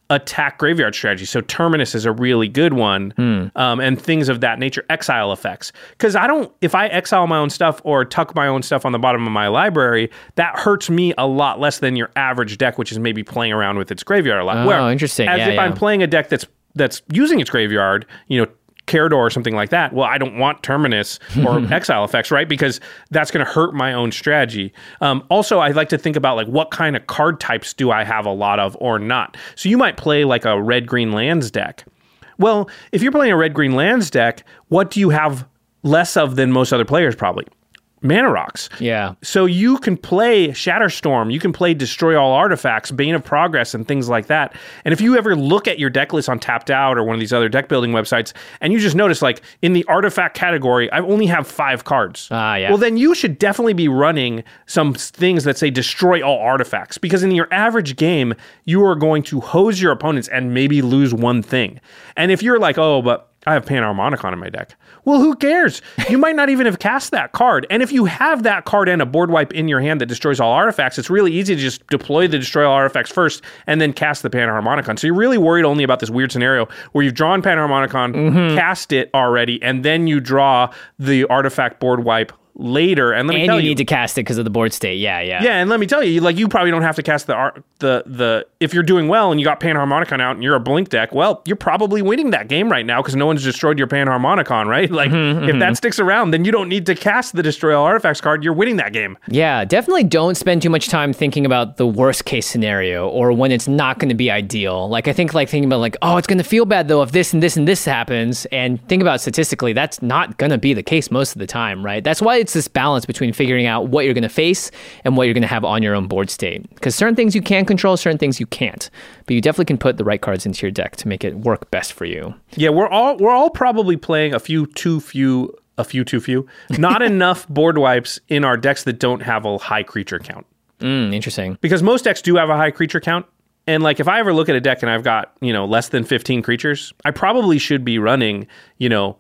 attack graveyard strategy. So Terminus is a really good one, hmm. um, and things of that nature, exile effects. Because I don't, if I exile my own stuff or tuck my own stuff on the bottom of my library, that hurts me a lot less than your average deck, which is maybe playing around with its graveyard a lot. Oh, Where, interesting. As yeah, if yeah. I'm playing a deck that's that's using its graveyard, you know, Carador or something like that, well, I don't want Terminus or exile effects, right? Because that's going to hurt my own strategy. Um, also, I like to think about like what kind of card types do I have a lot of or not. So you might play like a red-green lands deck. Well, if you're playing a red-green lands deck, what do you have less of than most other players probably? Mana Rocks. Yeah. So you can play Shatterstorm, you can play Destroy All Artifacts, Bane of Progress, and things like that. And if you ever look at your deck list on Tapped Out or one of these other deck building websites, and you just notice, like, in the artifact category, I only have five cards. Ah, yeah. Well, then you should definitely be running some things that say Destroy All Artifacts, because in your average game, you are going to hose your opponents and maybe lose one thing. And if you're like, oh, but I have Panharmonicon in my deck. Well, who cares? You might not even have cast that card. And if you have that card and a board wipe in your hand that destroys all artifacts, it's really easy to just deploy the destroy all artifacts first and then cast the Panharmonicon. So you're really worried only about this weird scenario where you've drawn Panharmonicon, mm-hmm. cast it already, and then you draw the artifact board wipe later, and let me and tell you you, need to cast it because of the board state. Yeah, yeah, yeah. And let me tell you, like, you probably don't have to cast the art, the the. If you're doing well and you got Panharmonicon out and you're a blink deck, well, you're probably winning that game right now because no one's destroyed your Panharmonicon, right? Like, mm-hmm, if mm-hmm. that sticks around, then you don't need to cast the Destroy All Artifacts card. You're winning that game. Yeah, definitely don't spend too much time thinking about the worst case scenario or when it's not going to be ideal. Like, I think like thinking about like, oh, it's going to feel bad though if this and this and this happens, and think about statistically, that's not going to be the case most of the time, right? That's why it's this balance between figuring out what you're going to face and what you're going to have on your own board state. Because certain things you can control, certain things you can't. But you definitely can put the right cards into your deck to make it work best for you. Yeah, we're all we're all probably playing a few too few, a few too few, not enough board wipes in our decks that don't have a high creature count. Mm, interesting. Because most decks do have a high creature count. And like, if I ever look at a deck and I've got, you know, less than fifteen creatures, I probably should be running, you know,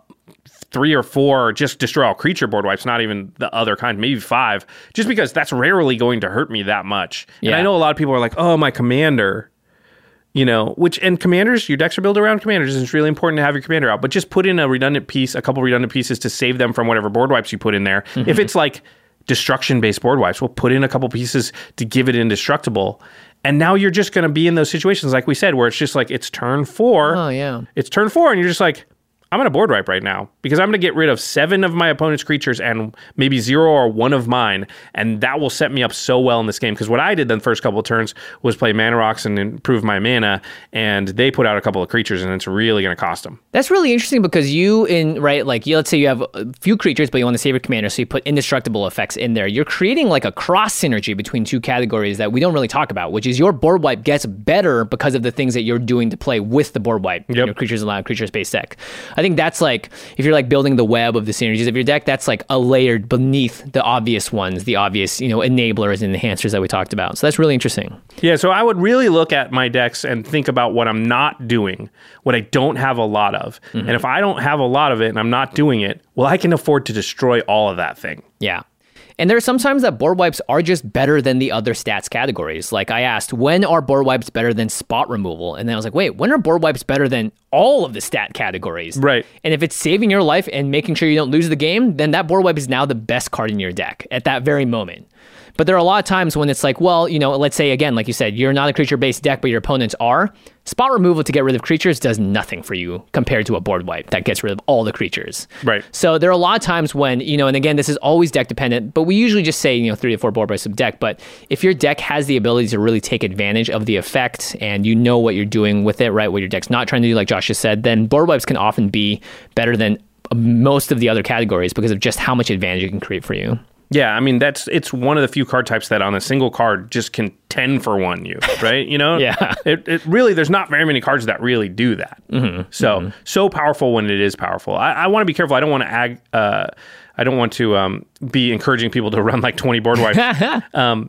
three or four just destroy all creature board wipes, not even the other kind, maybe five, just because that's rarely going to hurt me that much. Yeah. And I know a lot of people are like, oh, my commander, you know, which, and commanders, your decks are built around commanders, and it's really important to have your commander out, but just put in a redundant piece, a couple redundant pieces to save them from whatever board wipes you put in there. Mm-hmm. If it's like destruction-based board wipes, we'll put in a couple pieces to give it indestructible. And now you're just going to be in those situations, like we said, where it's just like, it's turn four. Oh, yeah. It's turn four, and you're just like, I'm going to board wipe right now because I'm going to get rid of seven of my opponent's creatures and maybe zero or one of mine. And that will set me up so well in this game. Because what I did the first couple of turns was play Mana Rocks and improve my mana. And they put out a couple of creatures, and it's really going to cost them. That's really interesting because you, in right, like, you, let's say you have a few creatures, but you want to save your commander. So you put indestructible effects in there. You're creating like a cross synergy between two categories that we don't really talk about, which is your board wipe gets better because of the things that you're doing to play with the board wipe. Yep. Your creatures allowed, creatures based deck. I think that's like, if you're like building the web of the synergies of your deck, that's like a layer beneath the obvious ones, the obvious, you know, enablers and enhancers that we talked about. So that's really interesting. Yeah, so I would really look at my decks and think about what I'm not doing, what I don't have a lot of. Mm-hmm. And if I don't have a lot of it and I'm not doing it, well, I can afford to destroy all of that thing. Yeah. And there are some times that board wipes are just better than the other stats categories. Like I asked, when are board wipes better than spot removal? And then I was like, wait, when are board wipes better than all of the stat categories? Right. And if it's saving your life and making sure you don't lose the game, then that board wipe is now the best card in your deck at that very moment. But there are a lot of times when it's like, well, you know, let's say, again, like you said, you're not a creature-based deck, but your opponents are. Spot removal to get rid of creatures does nothing for you compared to a board wipe that gets rid of all the creatures. Right. So there are a lot of times when, you know, and again, this is always deck dependent, but we usually just say, you know, three to four board wipes of deck. But if your deck has the ability to really take advantage of the effect and you know what you're doing with it, right, what your deck's not trying to do, like Josh just said, then board wipes can often be better than most of the other categories because of just how much advantage it can create for you. Yeah, I mean, that's it's one of the few card types that on a single card just can ten for one you, right? You know? Yeah. It, it really, there's not very many cards that really do that. Mm-hmm. So, mm-hmm. so powerful when it is powerful. I, I want to be careful. I don't want to ag, uh, I don't want to um, be encouraging people to run like twenty board wipes. um,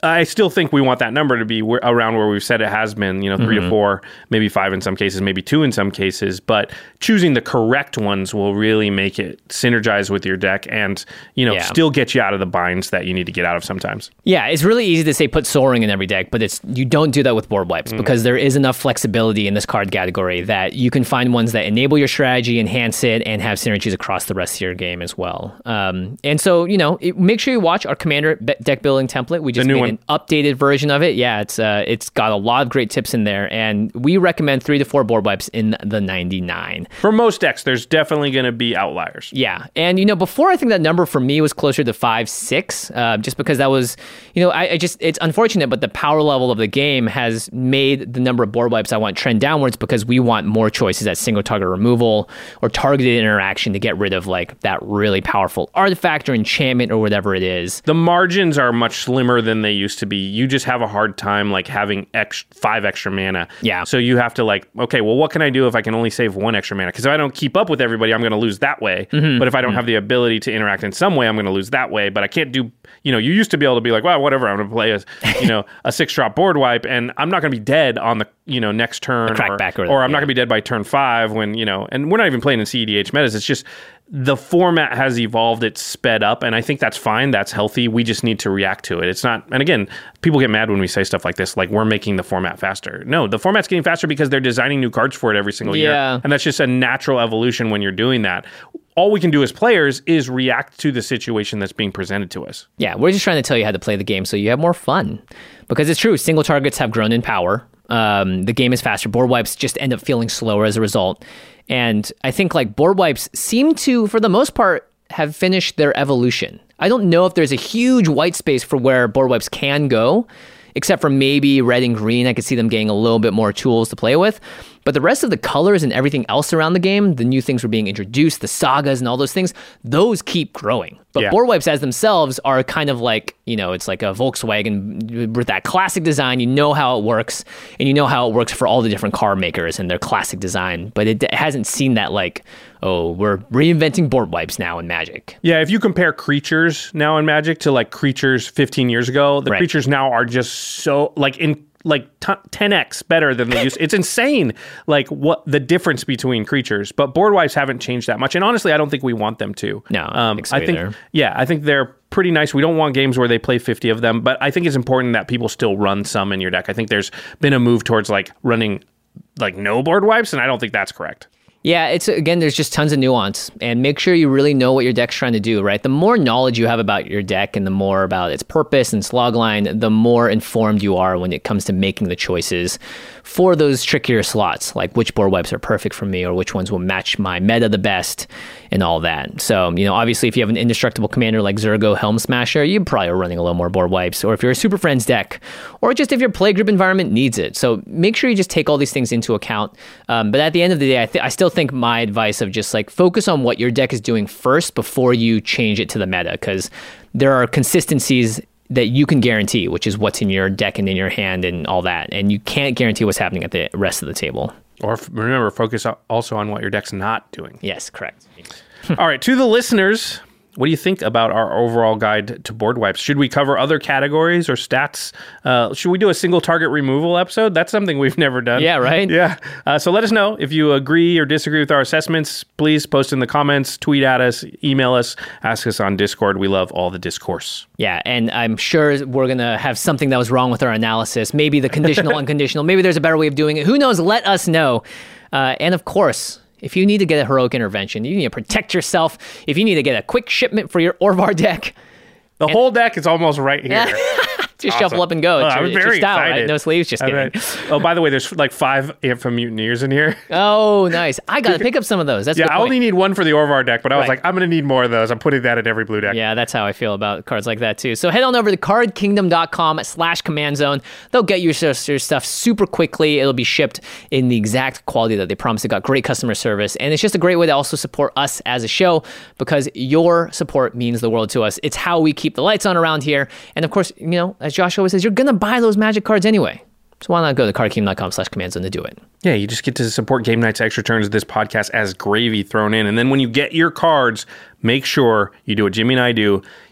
I still think we want that number to be where, around where we've said it has been, you know, three mm-hmm. to four, maybe five in some cases, maybe two in some cases. But choosing the correct ones will really make it synergize with your deck and, you know, yeah. still get you out of the binds that you need to get out of sometimes. Yeah, it's really easy to say put Soaring in every deck, but it's you don't do that with board wipes mm. because there is enough flexibility in this card category that you can find ones that enable your strategy, enhance it, and have synergies across the rest of your game as well. Um, and so, you know, it, make sure you watch our Commander deck building template. We just made one. an updated version of it. Yeah, it's uh, it's got a lot of great tips in there, and we recommend three to four board wipes in the ninety-nine. For most decks, there's definitely going to be outliers. Yeah, and you know, before I think that number for me was closer to five, six, uh, just because that was, you know, I, I just it's unfortunate, but the power level of the game has made the number of board wipes I want trend downwards because we want more choices at single target removal or targeted interaction to get rid of like that really powerful artifact or enchantment or whatever it is. The margins are much slimmer than they used to be. You just have a hard time like having ex- five extra mana. Yeah. So you have to like, okay, well, what can I do if I can only save one extra mana? Because if I don't keep up with everybody, I'm going to lose that way. Mm-hmm. But if I don't mm-hmm. have the ability to interact in some way, I'm going to lose that way. But I can't do, you know, you used to be able to be like, well, whatever, I'm going to play a, you know, a six drop board wipe and I'm not going to be dead on the, you know, next turn. Or, or, or, or I'm yeah. not going to be dead by turn five when, you know, and we're not even playing in C E D H metas. It's just the format has evolved, it's sped up, and I think that's fine, that's healthy. We just need to react to it. It's not, and again, people get mad when we say stuff like this, like we're making the format faster. No, the format's getting faster because they're designing new cards for it every single yeah. year, and that's just a natural evolution when you're doing that. All we can do as players is react to the situation that's being presented to us. Yeah, we're just trying to tell you how to play the game so you have more fun. Because it's true, single targets have grown in power. Um, the game is faster. Board wipes just end up feeling slower as a result. And I think like board wipes seem to, for the most part, have finished their evolution. I don't know if there's a huge white space for where board wipes can go, except for maybe red and green. I could see them getting a little bit more tools to play with. But the rest of the colors and everything else around the game, the new things were being introduced, the sagas and all those things, those keep growing. But yeah. board wipes as themselves are kind of like, you know, it's like a Volkswagen with that classic design. You know how it works, and you know how it works for all the different car makers and their classic design. But it, it hasn't seen that like, oh, we're reinventing board wipes now in Magic. Yeah, if you compare creatures now in Magic to like creatures fifteen years ago, the right. creatures now are just so like in like t- ten x better than they used. It's insane, like what the difference between creatures. But board wipes haven't changed that much, and honestly, I don't think we want them to. No, um, I think, I think yeah, I think they're pretty nice. We don't want games where they play fifty of them, but I think it's important that people still run some in your deck. I think there's been a move towards like running like no board wipes, and I don't think that's correct. Yeah, it's again, there's just tons of nuance, and make sure you really know what your deck's trying to do, right? The more knowledge you have about your deck and the more about its purpose and slogline, the more informed you are when it comes to making the choices for those trickier slots, like which board wipes are perfect for me or which ones will match my meta the best and all that. So, you know, obviously if you have an indestructible commander like Zurgo Helm Smasher, you probably are running a little more board wipes, or if you're a Super Friends deck, or just if your playgroup environment needs it. So make sure you just take all these things into account. Um, but at the end of the day, I, th- I still think my advice of just like focus on what your deck is doing first before you change it to the meta, because there are consistencies that you can guarantee, which is what's in your deck and in your hand and all that. And you can't guarantee what's happening at the rest of the table. Or f- remember, focus also on what your deck's not doing. Yes, correct. All right, to the listeners, what do you think about our overall guide to board wipes? Should we cover other categories or stats? Uh, should we do a single target removal episode? That's something we've never done. Yeah, right? Yeah. Uh, so let us know if you agree or disagree with our assessments. Please post in the comments, tweet at us, email us, ask us on Discord. We love all the discourse. Yeah, and I'm sure we're going to have something that was wrong with our analysis. Maybe the conditional, unconditional. Maybe there's a better way of doing it. Who knows? Let us know. Uh, and of course, if you need to get a heroic intervention, you need to protect yourself. If you need to get a quick shipment for your Orvar deck. The and- whole deck is almost right here. Just awesome. Shuffle up and go. It's, oh, your, I'm very it's your style, excited. Right? No sleeves, just kidding. Right. Oh, by the way, there's like five Ampha Mutineers in here. Oh, nice. I got to pick up some of those. That's yeah, a good I point. only need one for the Orvar deck, but I was right. like, I'm going to need more of those. I'm putting that in every blue deck. Yeah, that's how I feel about cards like that too. So head on over to cardkingdom.com slash command zone. They'll get you your stuff super quickly. It'll be shipped in the exact quality that they promised. They got great customer service. And it's just a great way to also support us as a show, because your support means the world to us. It's how we keep the lights on around here. And of course, you know, as Josh always says, you're going to buy those Magic cards anyway. So why not go to cardkingdom.com slash command zone to do it? Yeah, you just get to support Game Night's Extra Turns, this podcast as gravy thrown in. And then when you get your cards, make sure you do what Jimmy and I do.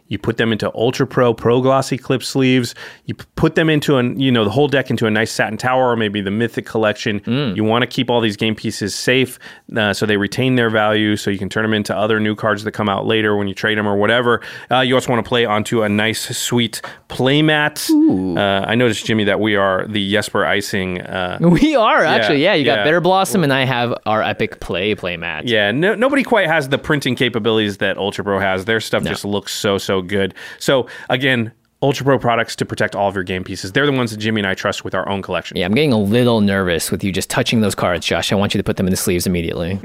You put them into Ultra Pro Pro Glossy clip sleeves. You p- put them into an, you know, the whole deck into a nice satin tower, or maybe the Mythic collection. Mm. You want to keep all these game pieces safe uh, so they retain their value, so you can turn them into other new cards that come out later when you trade them or whatever. Uh, you also want to play onto a nice, sweet playmat. Uh, I noticed, Jimmy, that we are the Jesper Icing. Uh, we are, actually. Yeah, yeah you got yeah. Bitter Blossom, and I have our Epic Play playmat. Yeah, no, nobody quite has the printing capabilities that Ultra Pro has. Their stuff no. just looks so, so good. So, again, Ultra Pro products to protect all of your game pieces. They're the ones that Jimmy and I trust with our own collection. Yeah, I'm getting a little nervous with you just touching those cards, Josh. I want you to put them in the sleeves immediately.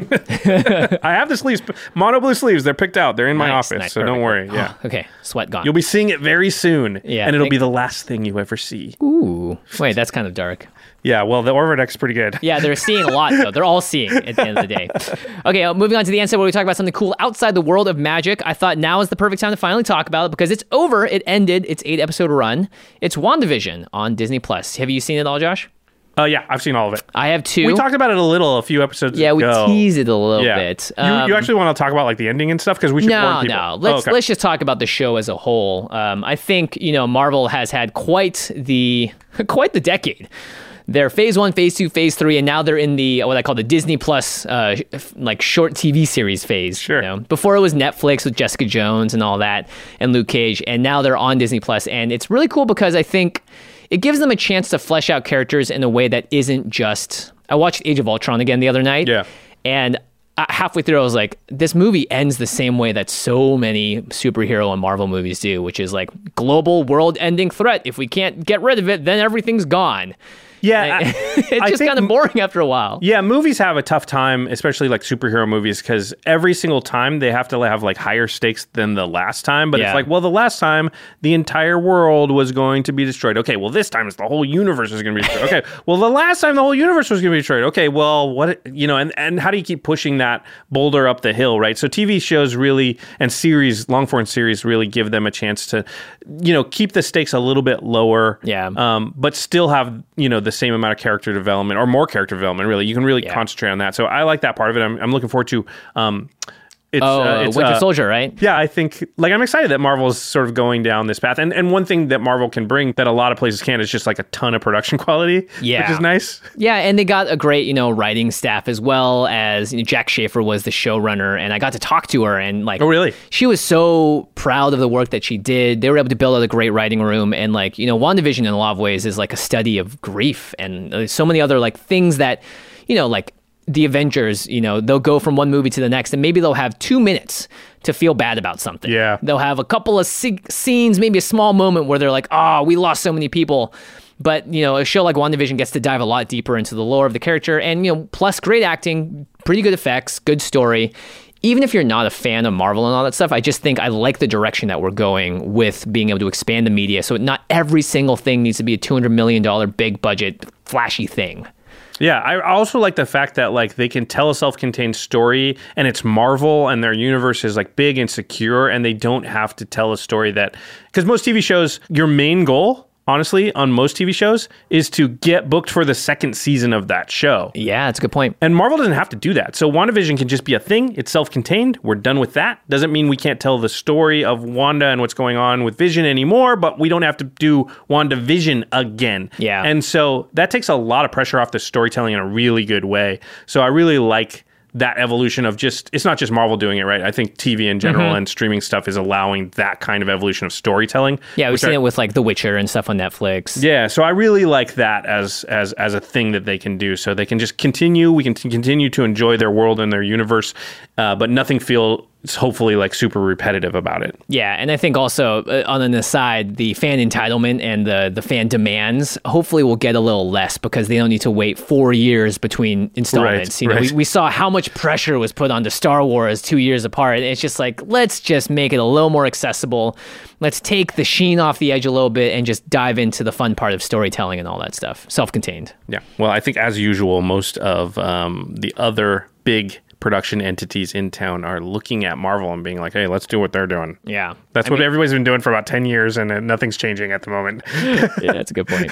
I have the sleeves, mono blue sleeves. They're picked out. They're in my nice, office, nice, so perfect. don't worry. Yeah. Oh, okay, sweat gone. You'll be seeing it very soon, yeah, and it'll think... be the last thing you ever see. Ooh, wait, that's kind of dark. Yeah, well, the Orva deck's pretty good. Yeah, they're seeing a lot, though. They're all seeing at the end of the day. Okay, uh, moving on to the end, where we talk about something cool outside the world of Magic. I thought now is the perfect time to finally talk about it because it's over. It ended its eight-episode run. It's WandaVision on Disney Plus. Have you seen it all, Josh? Uh, yeah, I've seen all of it. I have too. We talked about it a little a few episodes yeah, ago. Yeah, we teased it a little yeah. bit. Um, you, you actually want to talk about like the ending and stuff? Because we should no, warn people. No, let's, oh, okay. let's just talk about the show as a whole. Um, I think, you know, Marvel has had quite the quite the decade. They're phase one, phase two, phase three, and now they're in the what I call the Disney Plus uh, like short T V series phase. Sure. You know? Before it was Netflix with Jessica Jones and all that, and Luke Cage, and now they're on Disney Plus, and it's really cool because I think it gives them a chance to flesh out characters in a way that isn't just. I watched Age of Ultron again the other night, yeah, and halfway through I was like, this movie ends the same way that so many superhero and Marvel movies do, which is like global world-ending threat. If we can't get rid of it, then everything's gone. Yeah, I, it's just kind of boring after a while. Yeah, movies have a tough time, especially like superhero movies, because every single time they have to have like higher stakes than the last time. But yeah. it's like, well, the last time the entire world was going to be destroyed. Okay, well, this time it's the whole universe is going to be destroyed. Okay, well, the last time the whole universe was going to be destroyed. Okay, well, what, you know, and, and how do you keep pushing that boulder up the hill, right? So T V shows really, and series, long form series really give them a chance to, you know, keep the stakes a little bit lower. Yeah. Um, but still have, you know, the same amount of character development or more character development, really. You can really yeah. concentrate on that. So I like that part of it. I'm, I'm looking forward to um, It's, oh, uh, it's, Winter uh, Soldier, right? Yeah, I think, like, I'm excited that Marvel's sort of going down this path. And and one thing that Marvel can bring that a lot of places can't is just, like, a ton of production quality, yeah. which is nice. Yeah, and they got a great, you know, writing staff as well as, you know, Jack Schaefer was the showrunner, and I got to talk to her, and, like... Oh, really? She was so proud of the work that she did. They were able to build out a great writing room, and, like, you know, WandaVision in a lot of ways is, like, a study of grief, and there's so many other, like, things that, you know, like... The Avengers, you know, they'll go from one movie to the next, and maybe they'll have two minutes to feel bad about something. Yeah. They'll have a couple of se- scenes, maybe a small moment where they're like, oh, we lost so many people. But, you know, a show like WandaVision gets to dive a lot deeper into the lore of the character, and, you know, plus great acting, pretty good effects, good story. Even if you're not a fan of Marvel and all that stuff, I just think I like the direction that we're going with being able to expand the media. So not every single thing needs to be a two hundred million dollars big budget, flashy thing. Yeah, I also like the fact that, like, they can tell a self-contained story, and it's Marvel, and their universe is, like, big and secure, and they don't have to tell a story that... Because most T V shows, your main goal, honestly, on most T V shows, is to get booked for the second season of that show. Yeah, that's a good point. And Marvel doesn't have to do that. So WandaVision can just be a thing. It's self-contained. We're done with that. Doesn't mean we can't tell the story of Wanda and what's going on with Vision anymore, but we don't have to do WandaVision again. Yeah. And so that takes a lot of pressure off the storytelling in a really good way. So I really like that evolution of just, it's not just Marvel doing it, right? I think T V in general mm-hmm. and streaming stuff is allowing that kind of evolution of storytelling. Yeah, we've seen I, it with like The Witcher and stuff on Netflix. Yeah, so I really like that as as as a thing that they can do. So they can just continue, we can t- continue to enjoy their world and their universe, uh, but nothing feel... It's hopefully like super repetitive about it. Yeah, and I think also uh, on an aside, the fan entitlement and the the fan demands hopefully will get a little less because they don't need to wait four years between installments. Right, you know, right. we, we saw how much pressure was put onto Star Wars two years apart. And it's just like, let's just make it a little more accessible. Let's take the sheen off the edge a little bit and just dive into the fun part of storytelling and all that stuff. Self-contained. Yeah. Well, I think as usual, most of um, the other big production entities in town are looking at Marvel and being like, hey, let's do what they're doing. Yeah. That's I what mean, everybody's been doing for about ten years, and uh, nothing's changing at the moment. Yeah, that's a good point.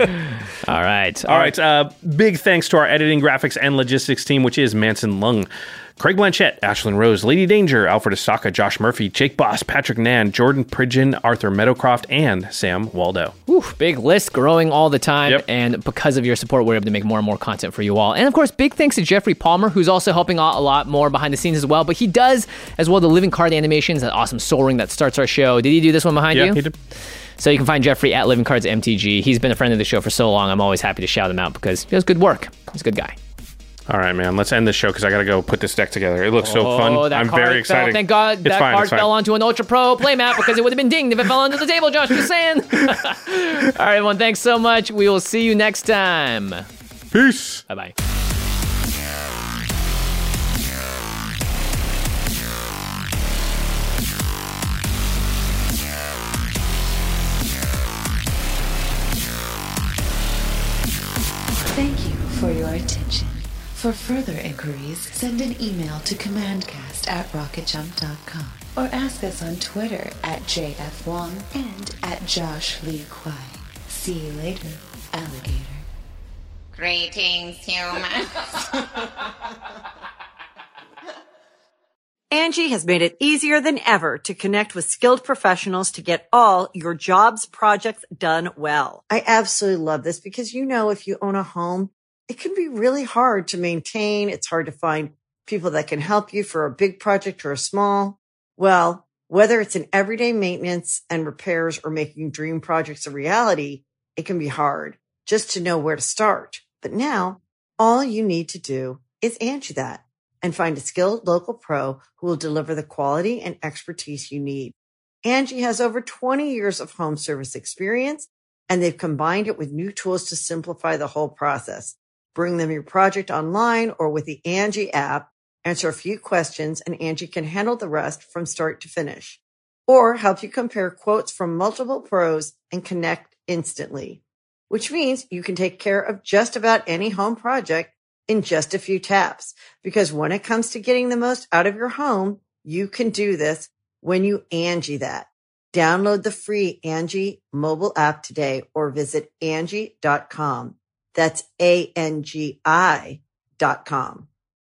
All right. All right. Uh, big thanks to our editing, graphics, and logistics team, which is Manson Lung. Craig Blanchett, Ashlyn Rose, Lady Danger, Alfred Asaka, Josh Murphy, Jake Boss, Patrick Nan, Jordan Pridgeon, Arthur Meadowcroft, and Sam Waldo. Whew, big list, growing all the time. Yep. And because of your support, we're able to make more and more content for you all. And of course, big thanks to Jeffrey Palmer, who's also helping out a lot more behind the scenes as well. But he does as well the living card animations, that awesome soul ring that starts our show. Did he do this one behind yeah, you? He did. So you can find Jeffrey at Living Cards M T G. He's been a friend of the show for so long. I'm always happy to shout him out because he does good work. He's a good guy. All right, man. Let's end this show because I got to go put this deck together. It looks so Oh, fun. that I'm card very excited. Fell. Thank God it's that fine, card it's fine. fell onto an Ultra Pro playmat because it would have been dinged if it fell onto the table, Josh. Just saying. All right, everyone. Thanks so much. We will see you next time. Peace. Bye-bye. Thank you for your attention. For further inquiries, send an email to commandcast at rocket jump dot com or ask us on Twitter at J F Wong and at Josh Lee Kwai. See you later, alligator. Greetings, humans. Angie has made it easier than ever to connect with skilled professionals to get all your jobs projects done well. I absolutely love this because, you know, if you own a home, it can be really hard to maintain. It's hard to find people that can help you for a big project or a small. Well, whether it's in everyday maintenance and repairs or making dream projects a reality, it can be hard just to know where to start. But now all you need to do is Angie that and find a skilled local pro who will deliver the quality and expertise you need. Angie has over twenty years of home service experience, and they've combined it with new tools to simplify the whole process. Bring them your project online or with the Angie app, answer a few questions, and Angie can handle the rest from start to finish. Or help you compare quotes from multiple pros and connect instantly, which means you can take care of just about any home project in just a few taps. Because when it comes to getting the most out of your home, you can do this when you Angie that. Download the free Angie mobile app today or visit Angie dot com. That's A N G I dot com.